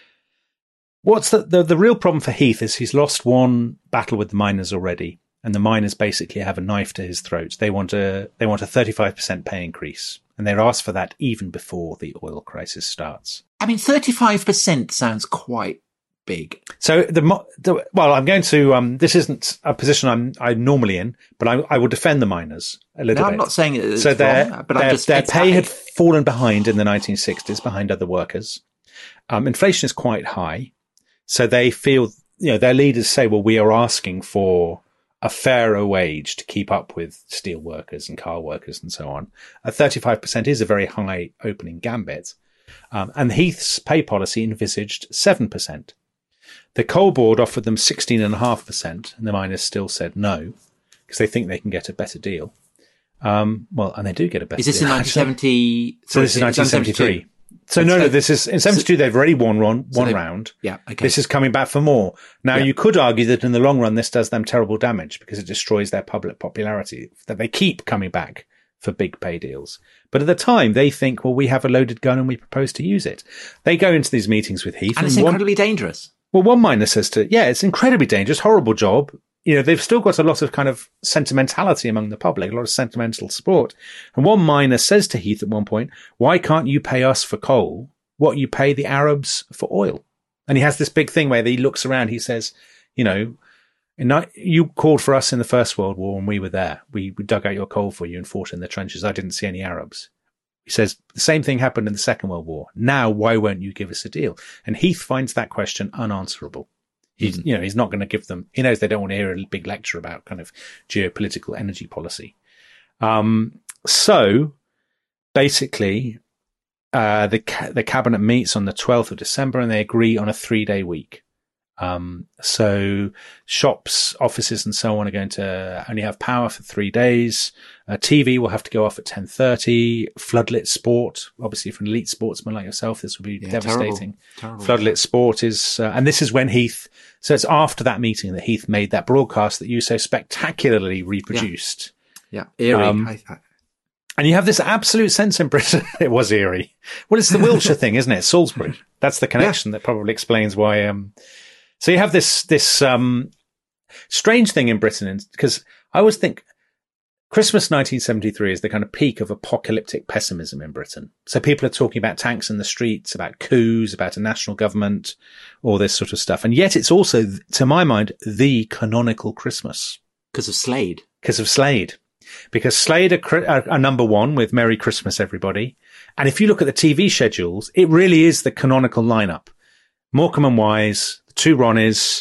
what's the, the, the real problem for Heath is he's lost one battle with the miners already. And the miners basically have a knife to his throat. They want a, they want a thirty-five percent pay increase. And they're asked for that even before the oil crisis starts. I mean, thirty-five percent sounds quite big. So the, the well, I'm going to, um, this isn't a position I'm, I'm normally in, but I, I will defend the miners a little no, bit. I'm not saying it's so their, wrong, but their, I'm just, their pay happening. had fallen behind in the nineteen sixties behind other workers. Um, inflation is quite high. So they feel, you know, their leaders say, well, we are asking for a fairer wage to keep up with steel workers and car workers and so on. A thirty-five percent is a very high opening gambit. Um, and Heath's pay policy envisaged seven percent. The coal board offered them sixteen point five percent, and the miners still said no, because they think they can get a better deal. Um, well, and they do get a better deal. Is this deal, in nineteen seventy? So this is nineteen seventy-three. So no, no, this is, in seventy-two, so, they've already won one, so one round. Yeah, okay. This is coming back for more. Now, yeah. you could argue that in the long run, this does them terrible damage because it destroys their public popularity, that they keep coming back for big pay deals. But at the time, they think, well, we have a loaded gun and we propose to use it. They go into these meetings with Heath. And it's and incredibly one, dangerous. Well, one miner says to, yeah, it's incredibly dangerous, horrible job. You know, they've still got a lot of kind of sentimentality among the public, a lot of sentimental support. And one miner says to Heath at one point, why can't you pay us for coal what you pay the Arabs for oil? And he has this big thing where he looks around, he says, you know, you called for us in the First World War and we were there. We, we dug out your coal for you and fought in the trenches. I didn't see any Arabs. He says, the same thing happened in the Second World War. Now, why won't you give us a deal? And Heath finds that question unanswerable. He's, you know, he's not going to give them, he knows they don't want to hear a big lecture about kind of geopolitical energy policy. Um, so basically, uh, the, ca- the cabinet meets on the twelfth of December and they agree on a three day week. Um, so shops, offices and so on are going to only have power for three days. Uh, T V will have to go off at ten thirty. Floodlit sport, obviously for an elite sportsman like yourself, this will be yeah, devastating. Terrible, terrible. Floodlit sport is, uh, and this is when Heath, so it's after that meeting that Heath made that broadcast that you so spectacularly reproduced. Yeah, yeah. Eerie. Um, I, I, and you have this absolute sense in Britain. It was eerie. Well, it's the Wiltshire thing, isn't it? Salisbury. That's the connection yeah. that probably explains why, um, so you have this, this, um, strange thing in Britain, because I always think Christmas nineteen seventy-three is the kind of peak of apocalyptic pessimism in Britain. So people are talking about tanks in the streets, about coups, about a national government, all this sort of stuff. And yet it's also, to my mind, the canonical Christmas. Because of Slade. Because of Slade. Because Slade are, are, are number one with Merry Christmas, Everybody. And if you look at the T V schedules, it really is the canonical lineup. Morecambe and Wise, Two Ronnies,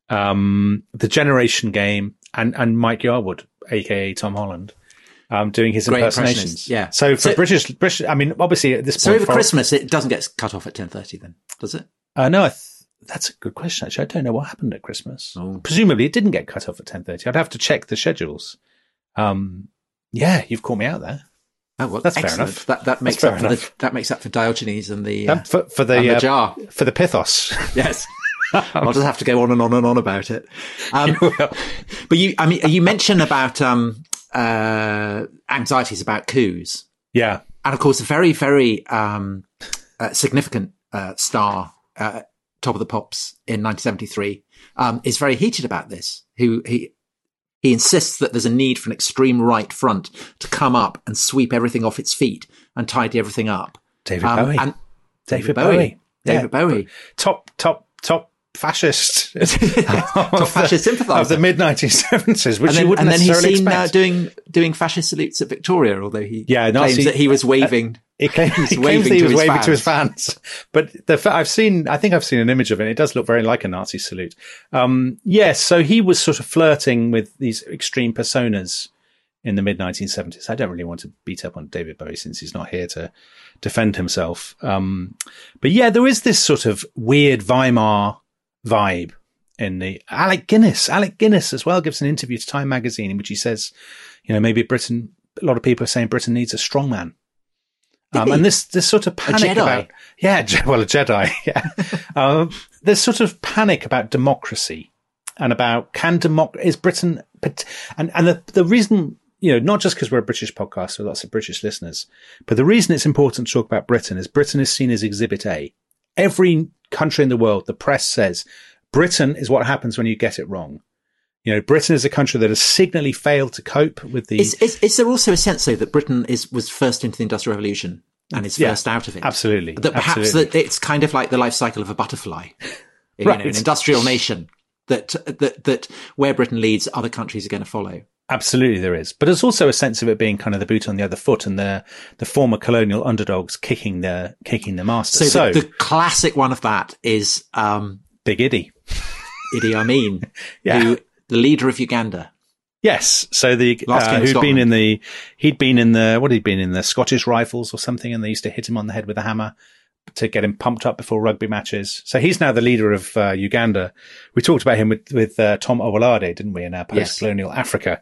um, The Generation Game, and, and Mike Yarwood, aka Tom Holland, um, doing his Great impersonations. Yeah. So for so, British, British, I mean, obviously at this point. So over for, Christmas, it doesn't get cut off at ten thirty then, does it? Uh, no, I th- that's a good question, actually. I don't know what happened at Christmas. Oh. Presumably it didn't get cut off at ten thirty. I'd have to check the schedules. Um, yeah, you've caught me out there. Oh, well, that's excellent. fair enough. That, that makes fair up for the, that makes up for Diogenes and the, uh, for, for the, and the uh, jar. For the Pythos. Yes. I'll just have to go on and on and on about it. Um, but you, I mean, you mentioned about, um, uh, anxieties about coups. Yeah. And of course, a very, very, um, uh, significant, uh, star, uh, Top of the Pops in nineteen seventy-three, um, is very heated about this. Who, he, he insists that there's a need for an extreme right front to come up and sweep everything off its feet and tidy everything up. David um, Bowie. And David, David Bowie. Bowie. David yeah. Bowie. Top, top, top fascist. top fascist sympathiser. Of the mid nineteen seventies, which and then, you wouldn't and then necessarily he's seen expect. uh, doing, doing fascist salutes at Victoria, although he yeah, claims Nazi, that he was waving. Uh, He, claims, he, he claims that he was waving fans. to his fans, but the, I've seen, I think I've seen an image of it. It does look very like a Nazi salute. Um, yes. So he was sort of flirting with these extreme personas in the mid nineteen seventies. I don't really want to beat up on David Bowie since he's not here to defend himself. Um, but yeah, there is this sort of weird Weimar vibe in the Alec Guinness. Alec Guinness as well gives an interview to Time magazine in which he says, you know, maybe Britain, a lot of people are saying Britain needs a strongman. Um, and this, this sort of panic about, yeah, well, a Jedi, yeah. um, there's sort of panic about democracy and about can democ, is Britain, and, and the, the reason, you know, not just because we're a British podcast with lots of British listeners, but the reason it's important to talk about Britain is Britain is seen as Exhibit A. Every country in the world, the press says, Britain is what happens when you get it wrong. You know, Britain is a country that has signally failed to cope with the... Is, is, is there also a sense, though, that Britain is was first into the Industrial Revolution and is yeah, first out of it? Absolutely. That perhaps absolutely. that it's kind of like the life cycle of a butterfly. You right. know, an industrial nation that, that, that where Britain leads, other countries are going to follow. Absolutely there is. But there's also a sense of it being kind of the boot on the other foot and the the former colonial underdogs kicking their kicking their master. So, so the, the classic one of that is um, Big Idi. Idi Amin, yeah. who the leader of Uganda. Yes. So the uh, who'd been in the he'd been in the what had he been in the Scottish Rifles or something, and they used to hit him on the head with a hammer to get him pumped up before rugby matches. So he's now the leader of uh, Uganda. We talked about him with, with uh, Tom Owolade, didn't we, in our post-colonial yes. Africa.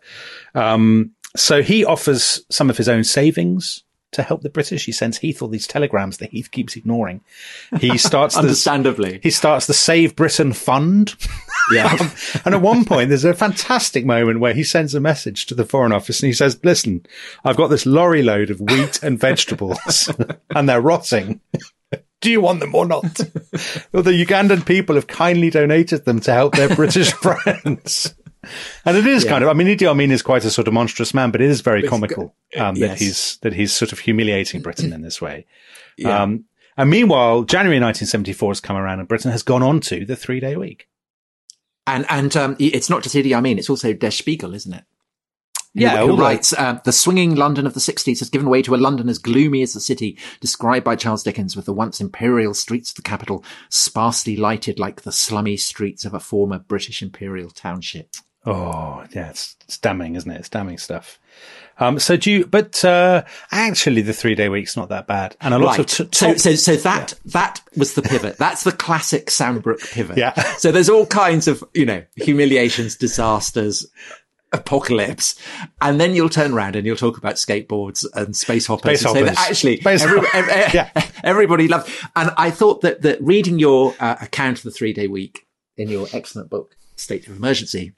Um, so he offers some of his own savings to help the British. He sends Heath all these telegrams that Heath keeps ignoring. He starts understandably. The, he starts the Save Britain Fund. Yeah. um, and at one point, there's a fantastic moment where he sends a message to the Foreign Office and he says, listen, I've got this lorry load of wheat and vegetables and they're rotting. Do you want them or not? Well, the Ugandan people have kindly donated them to help their British friends. And it is yeah. kind of, I mean, Idi Amin is quite a sort of monstrous man, but it is very comical um, yes. that he's, that he's sort of humiliating Britain in this way. Yeah. Um, and meanwhile, January nineteen seventy-four has come around and Britain has gone on to the three day week. And, and, um, it's not just Idi Amin, it's also Der Spiegel, isn't it? Yeah, who, who writes, uh, the swinging London of the sixties has given way to a London as gloomy as the city described by Charles Dickens, with the once imperial streets of the capital sparsely lighted like the slummy streets of a former British imperial township. Oh, yeah, it's, it's damning, isn't it? It's damning stuff. Um, so do you, but, uh, actually the three day week's not that bad. And a lot right. of, t- so, so, so that, yeah. that was the pivot. That's the classic Sam Brooke pivot. Yeah. So there's all kinds of, you know, humiliations, disasters, apocalypse, and then you'll turn around and you'll talk about skateboards and space hoppers, space and hoppers. say that actually space every, every, yeah. everybody loved. And I thought that, that reading your uh, account of the three day week in your excellent book, State of Emergency,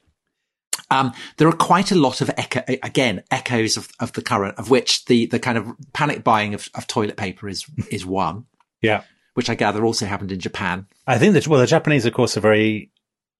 um, there are quite a lot of echo, again, echoes of, of the current, of which the, the kind of panic buying of, of toilet paper is, is one. Yeah. Which I gather also happened in Japan. I think that, well, the Japanese, of course, are very,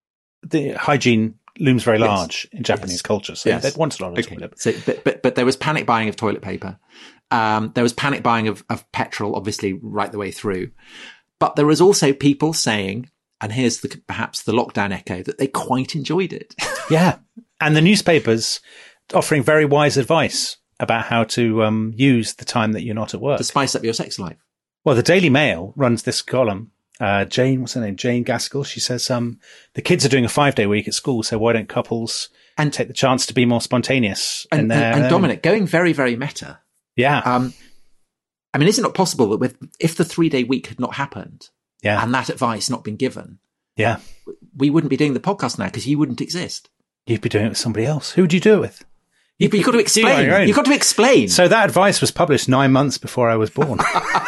the hygiene looms very large yes. in Japanese yes. culture. So yes. they'd want a lot of okay. toilet. So, but, but, but there was panic buying of toilet paper. Um, there was panic buying of, of petrol, obviously right the way through. But there was also people saying, and here's the, perhaps the lockdown echo, that they quite enjoyed it. Yeah. And the newspapers offering very wise advice about how to um, use the time that you're not at work. To spice up your sex life. Well, the Daily Mail runs this column. Uh, Jane, what's her name? Jane Gaskell. She says, um, the kids are doing a five day week at school. So why don't couples and take the chance to be more spontaneous? And, in their, and, and Dominic, going very, very meta. Yeah. Um, I mean, is it not possible that with, if the three day week had not happened yeah. and that advice not been given, yeah, we wouldn't be doing the podcast now because you wouldn't exist. You'd be doing it with somebody else. Who would you do it with? You've, you've got to explain. You've got to explain. So that advice was published nine months before I was born.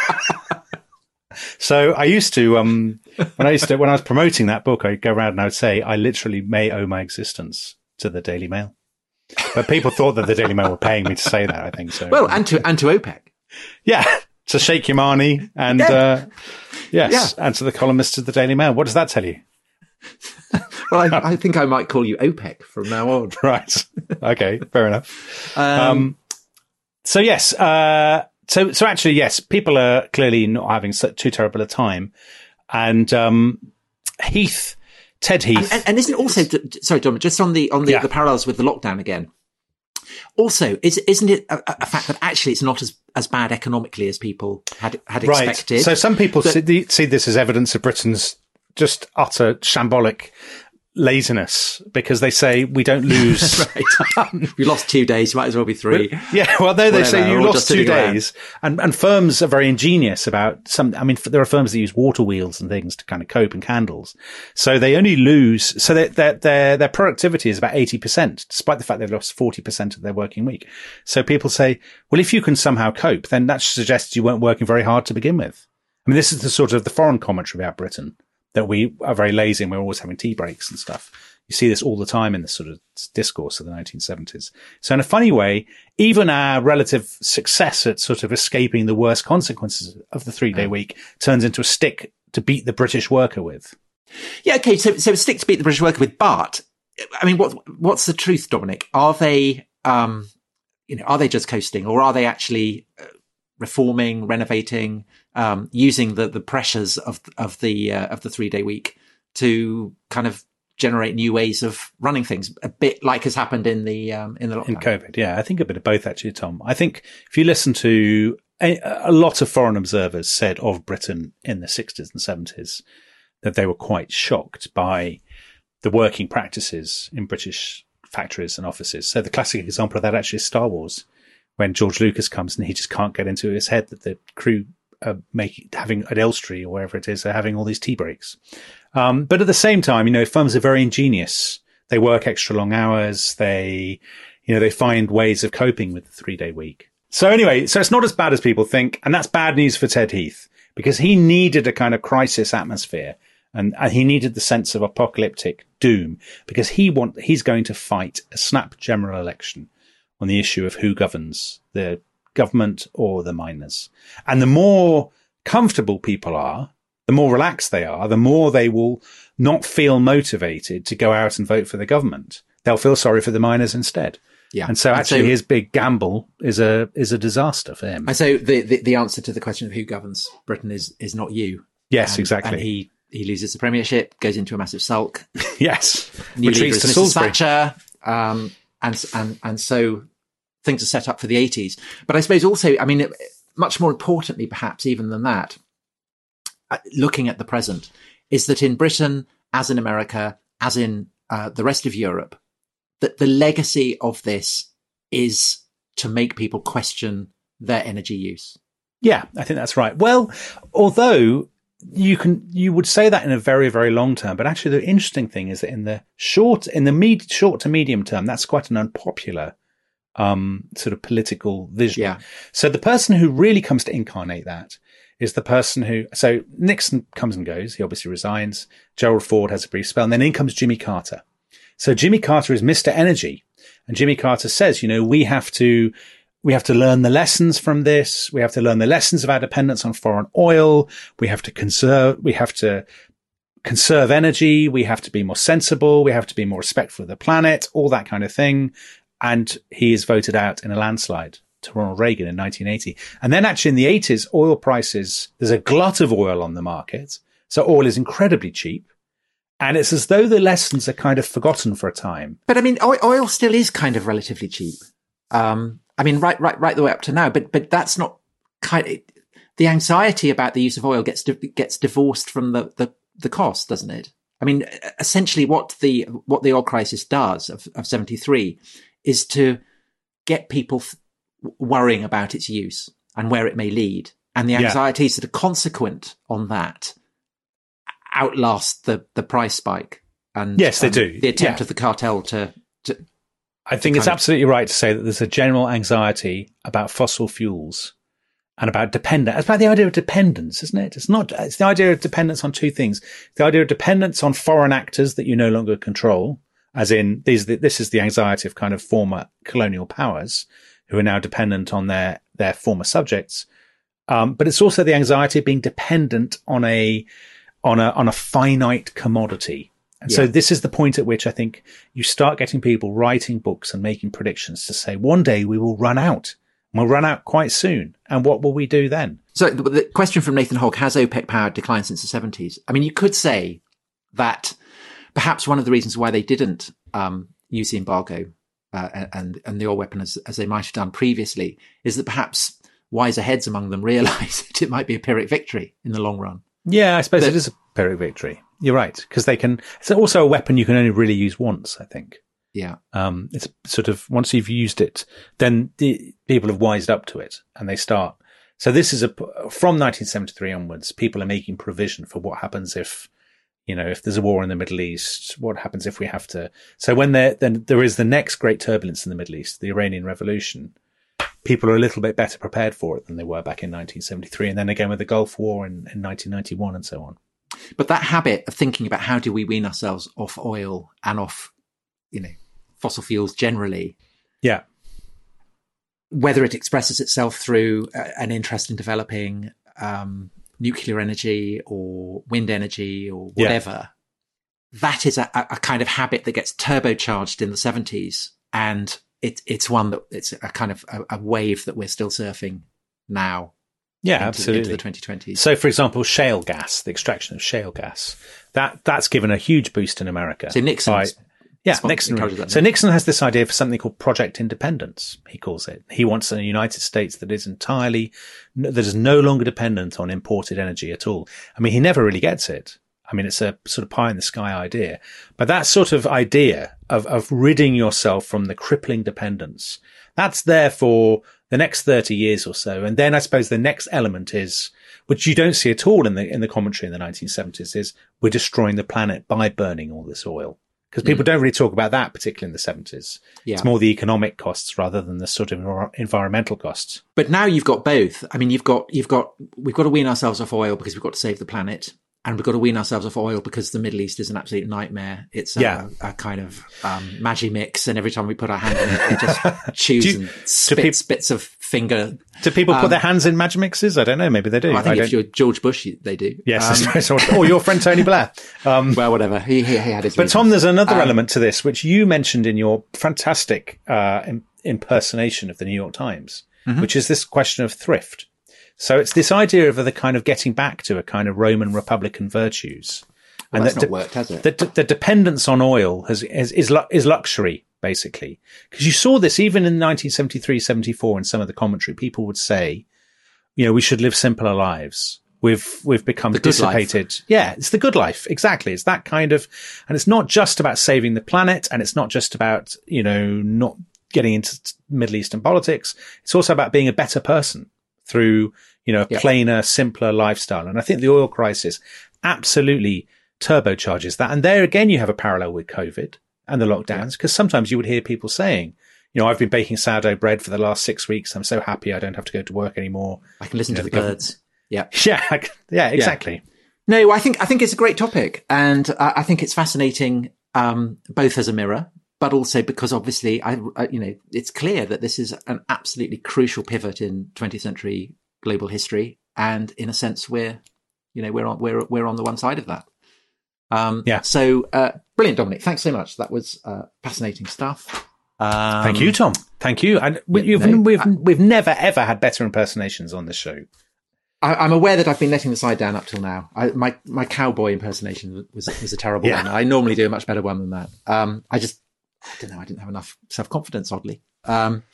So I used to, um, when I used to, when I was promoting that book, I'd go around and I would say, I literally may owe my existence to the Daily Mail. But people thought that the Daily Mail were paying me to say that, I think so. Well, and to, and to OPEC. Yeah. To Sheikh Yamani and, yeah. uh, yes, yeah. and to the columnists of the Daily Mail. What does that tell you? Well, I, I think I might call you OPEC from now on. Right. Okay. Fair enough. Um, um so yes, uh, So, so actually, yes, people are clearly not having so, too terrible a time. And, um, Heath, Ted Heath. And, and, and isn't also, sorry, Dom, just on the, on the, yeah. the parallels with the lockdown again. Also, is, isn't it a, a fact that actually it's not as, as bad economically as people had, had right. expected? So some people that, see, see this as evidence of Britain's just utter shambolic laziness because they say we don't lose. Right. We lost two days. You might as well be three. Yeah. Well, they, they Whatever, say you or lost just two sitting around. days and, and firms are very ingenious about some, I mean, there are firms that use water wheels and things to kind of cope and candles. So they only lose, so that their, their, their productivity is about eighty percent, despite the fact they've lost forty percent of their working week. So people say, well, if you can somehow cope, then that suggests you weren't working very hard to begin with. I mean, this is the sort of the foreign commentary about Britain, that we are very lazy and we're always having tea breaks and stuff. You see this all the time in the sort of discourse of the nineteen seventies. So in a funny way, even our relative success at sort of escaping the worst consequences of the three-day week turns into a stick to beat the British worker with. Yeah, okay, so so a stick to beat the British worker with, but, I mean, what what's the truth, Dominic? Are they, um, you know, are they just coasting, or are they actually uh, reforming, renovating, um, using the, the pressures of of the uh, of the three-day week to kind of generate new ways of running things, a bit like has happened in the um, in the lockdown. In COVID, yeah. I think a bit of both, actually, Tom. I think if you listen to a, a lot of foreign observers said of Britain in the sixties and seventies that they were quite shocked by the working practices in British factories and offices. So the classic example of that actually is Star Wars, when George Lucas comes and he just can't get into his head that the crew are making, having at Elstree or wherever it is, they're having all these tea breaks. Um, but at the same time, you know, firms are very ingenious. They work extra long hours. They, you know, they find ways of coping with the three day week. So anyway, so it's not as bad as people think. And that's bad news for Ted Heath, because he needed a kind of crisis atmosphere, and, and he needed the sense of apocalyptic doom, because he want, he's going to fight a snap general election on the issue of who governs, the government or the miners. And the more comfortable people are, the more relaxed they are, the more they will not feel motivated to go out and vote for the government. They'll feel sorry for the miners instead. Yeah. And so And actually so- his big gamble is a is a disaster for him. And so the, the, the answer to the question of who governs Britain is is not you. Yes, And- exactly. And he, he loses the premiership, goes into a massive sulk. Yes. New leader Retreats is to Missus Salisbury. Thatcher. Um, and, and, and so things are set up for the eighties. But I suppose also, I mean, much more importantly, perhaps even than that, uh, looking at the present, is that in Britain, as in America, as in uh, the rest of Europe, that the legacy of this is to make people question their energy use. Yeah, I think that's right. Well, although you can, you would say that in a very, very long term, but actually the interesting thing is that in the short, in the med, short to medium term, that's quite an unpopular um, sort of political vision. Yeah. So the person who really comes to incarnate that is the person who, so Nixon comes and goes. He obviously resigns. Gerald Ford has a brief spell, and then in comes Jimmy Carter. So Jimmy Carter is Mister Energy, and Jimmy Carter says, you know, we have to, we have to learn the lessons from this. We have to learn the lessons of our dependence on foreign oil. We have to conserve, we have to conserve energy. We have to be more sensible. We have to be more respectful of the planet, all that kind of thing. And he is voted out in a landslide to Ronald Reagan in nineteen eighty. And then actually in the eighties, oil prices, there's a glut of oil on the market. So oil is incredibly cheap. And it's as though the lessons are kind of forgotten for a time. But I mean, oil, oil still is kind of relatively cheap. Um, I mean, right, right, right the way up to now. But, but that's not kind of, the anxiety about the use of oil gets gets divorced from the, the, the cost, doesn't it? I mean, essentially, what the what the oil crisis does of, of seventy-three is to get people th- worrying about its use and where it may lead, and the Yeah. anxieties that are consequent on that outlast the the price spike. And Yes, they and do. The attempt Yeah. of the cartel to, to I think it's kind of- absolutely right to say that there's a general anxiety about fossil fuels and about dependence. It's about the idea of dependence, isn't it? It's not, it's the idea of dependence on two things. The idea of dependence on foreign actors that you no longer control, as in these, this is the anxiety of kind of former colonial powers who are now dependent on their, their former subjects. Um, but it's also the anxiety of being dependent on a, on a, on a finite commodity. And so Yeah. this is the point at which I think you start getting people writing books and making predictions to say, one day we will run out. We'll run out quite soon. And what will we do then? So the, the question from Nathan Hogg, has OPEC power declined since the seventies? I mean, you could say that perhaps one of the reasons why they didn't um, use the embargo uh, and, and the oil weapon as, as they might have done previously is that perhaps wiser heads among them realise that it might be a Pyrrhic victory in the long run. Yeah, I suppose But- it is a Pyrrhic victory. You're right, because they can. It's also a weapon you can only really use once, I think. Yeah. Um, it's sort of once you've used it, then the people have wised up to it, and they start. So this is a from nineteen seventy-three onwards. People are making provision for what happens if, you know, if there's a war in the Middle East. What happens if we have to? So when there then there is the next great turbulence in the Middle East, the Iranian Revolution. People are a little bit better prepared for it than they were back in nineteen seventy-three, and then again with the Gulf War in, in nineteen ninety-one and so on. But that habit of thinking about how do we wean ourselves off oil and off, you know, fossil fuels generally. Yeah. Whether it expresses itself through a, an interest in developing um, nuclear energy or wind energy or whatever, yeah. that is a, a kind of habit that gets turbocharged in the seventies. And it, it's one that it's a kind of a, a wave that we're still surfing now. Yeah, into, absolutely. Into the twenty twenties. So, for example, shale gas, the extraction of shale gas, that that's given a huge boost in America. So Nixon's by, yeah, Nixon. That so Nixon has this idea for something called Project Independence. He calls it. He wants a United States that is entirely, that is no longer dependent on imported energy at all. I mean, he never really gets it. I mean, it's a sort of pie in the sky idea, but that sort of idea of of ridding yourself from the crippling dependence, that's there for the next thirty years or so. And then I suppose the next element is, which you don't see at all in the, in the commentary in the nineteen seventies, is we're destroying the planet by burning all this oil. Because people mm. don't really talk about that, particularly in the seventies. Yeah. It's more the economic costs rather than the sort of environmental costs. But now you've got both. I mean, you've got, you've got, we've got to wean ourselves off oil because we've got to save the planet. And we've got to wean ourselves off oil because the Middle East is an absolute nightmare. It's a, yeah. a, a kind of um, Maggi mix, and every time we put our hand in it, it just chews you, and spits bits of finger. Do people um, put their hands in Maggi mixes? I don't know. Maybe they do. Well, I think I if you're George Bush, they do. Yes. Um, or your friend Tony Blair. Um, well, whatever. He, he, he had his But reasons. Tom, there's another um, element to this, which you mentioned in your fantastic uh, im- impersonation of the New York Times, mm-hmm. which is this question of thrift. So it's this idea of the kind of getting back to a kind of Roman Republican virtues. Well, and that's that not de- worked, has it? The, the dependence on oil has, is, is, lu- is luxury, basically. Because you saw this even in nineteen seventy-three, seventy-four in some of the commentary. People would say, you know, we should live simpler lives. We've, we've become dissipated. Yeah, it's the good life. Exactly. It's that kind of, and it's not just about saving the planet, and it's not just about, you know, not getting into Middle Eastern politics. It's also about being a better person through, you know, a yep. plainer, simpler lifestyle. And I think the oil crisis absolutely turbocharges that. And there again, you have a parallel with COVID and the lockdowns, because sometimes you would hear people saying, you know, I've been baking sourdough bread for the last six weeks. I'm so happy I don't have to go to work anymore. I can listen you to know, the, the birds. Yeah. Yeah. Yeah, exactly. Yeah. No, I think, I think it's a great topic. And I, I think it's fascinating, um, both as a mirror, but also because obviously, I, I, you know, it's clear that this is an absolutely crucial pivot in twentieth century global history. And in a sense, we're, you know, we're on, we're, we're on the one side of that. Um, yeah. So, uh, brilliant, Dominic. Thanks so much. That was, uh, fascinating stuff. Um, Thank you, Tom. Thank you. And we, yeah, you've, no, we've, I, we've never, ever had better impersonations on this show. I, I'm aware that I've been letting the side down up till now. I, my, my cowboy impersonation was, was a terrible yeah. one. I normally do a much better one than that. Um, I just, I don't know. I didn't have enough self-confidence, oddly. Um,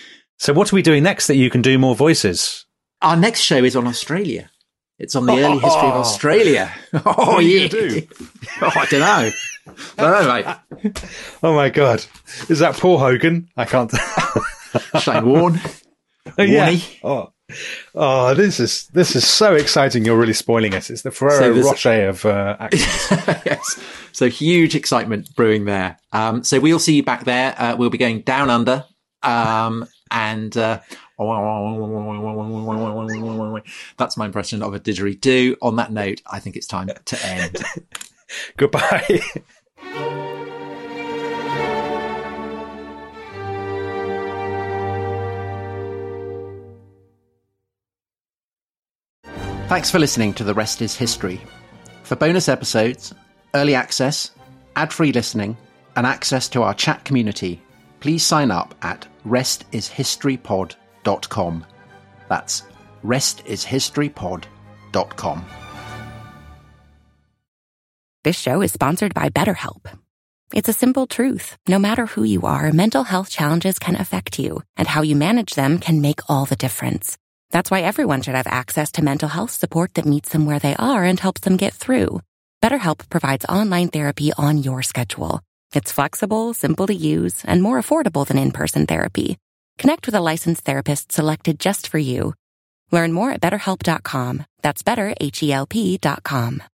so what are we doing next that you can do more voices? Our next show is on Australia. It's on the early history of Australia. Oh, what yeah. Do? Oh, I don't know. I don't know, mate. Oh, my God. Is that Paul Hogan? I can't. Shane Warne. Oh, yeah. Warney. Oh. Oh, this is this is so exciting. You're really spoiling it. It's the Ferrero so Rocher of uh, accents. Yes. So huge excitement brewing there. Um, so we'll see you back there. Uh, we'll be going down under. Um, and uh, that's my impression of a didgeridoo. On that note, I think it's time to end. Goodbye. Thanks for listening to The Rest is History. For bonus episodes, early access, ad-free listening, and access to our chat community, please sign up at rest is history pod dot com. That's rest is history pod dot com. This show is sponsored by BetterHelp. It's a simple truth. No matter who you are, mental health challenges can affect you, and how you manage them can make all the difference. That's why everyone should have access to mental health support that meets them where they are and helps them get through. BetterHelp provides online therapy on your schedule. It's flexible, simple to use, and more affordable than in-person therapy. Connect with a licensed therapist selected just for you. Learn more at better help dot com. That's better, H E L P dot com.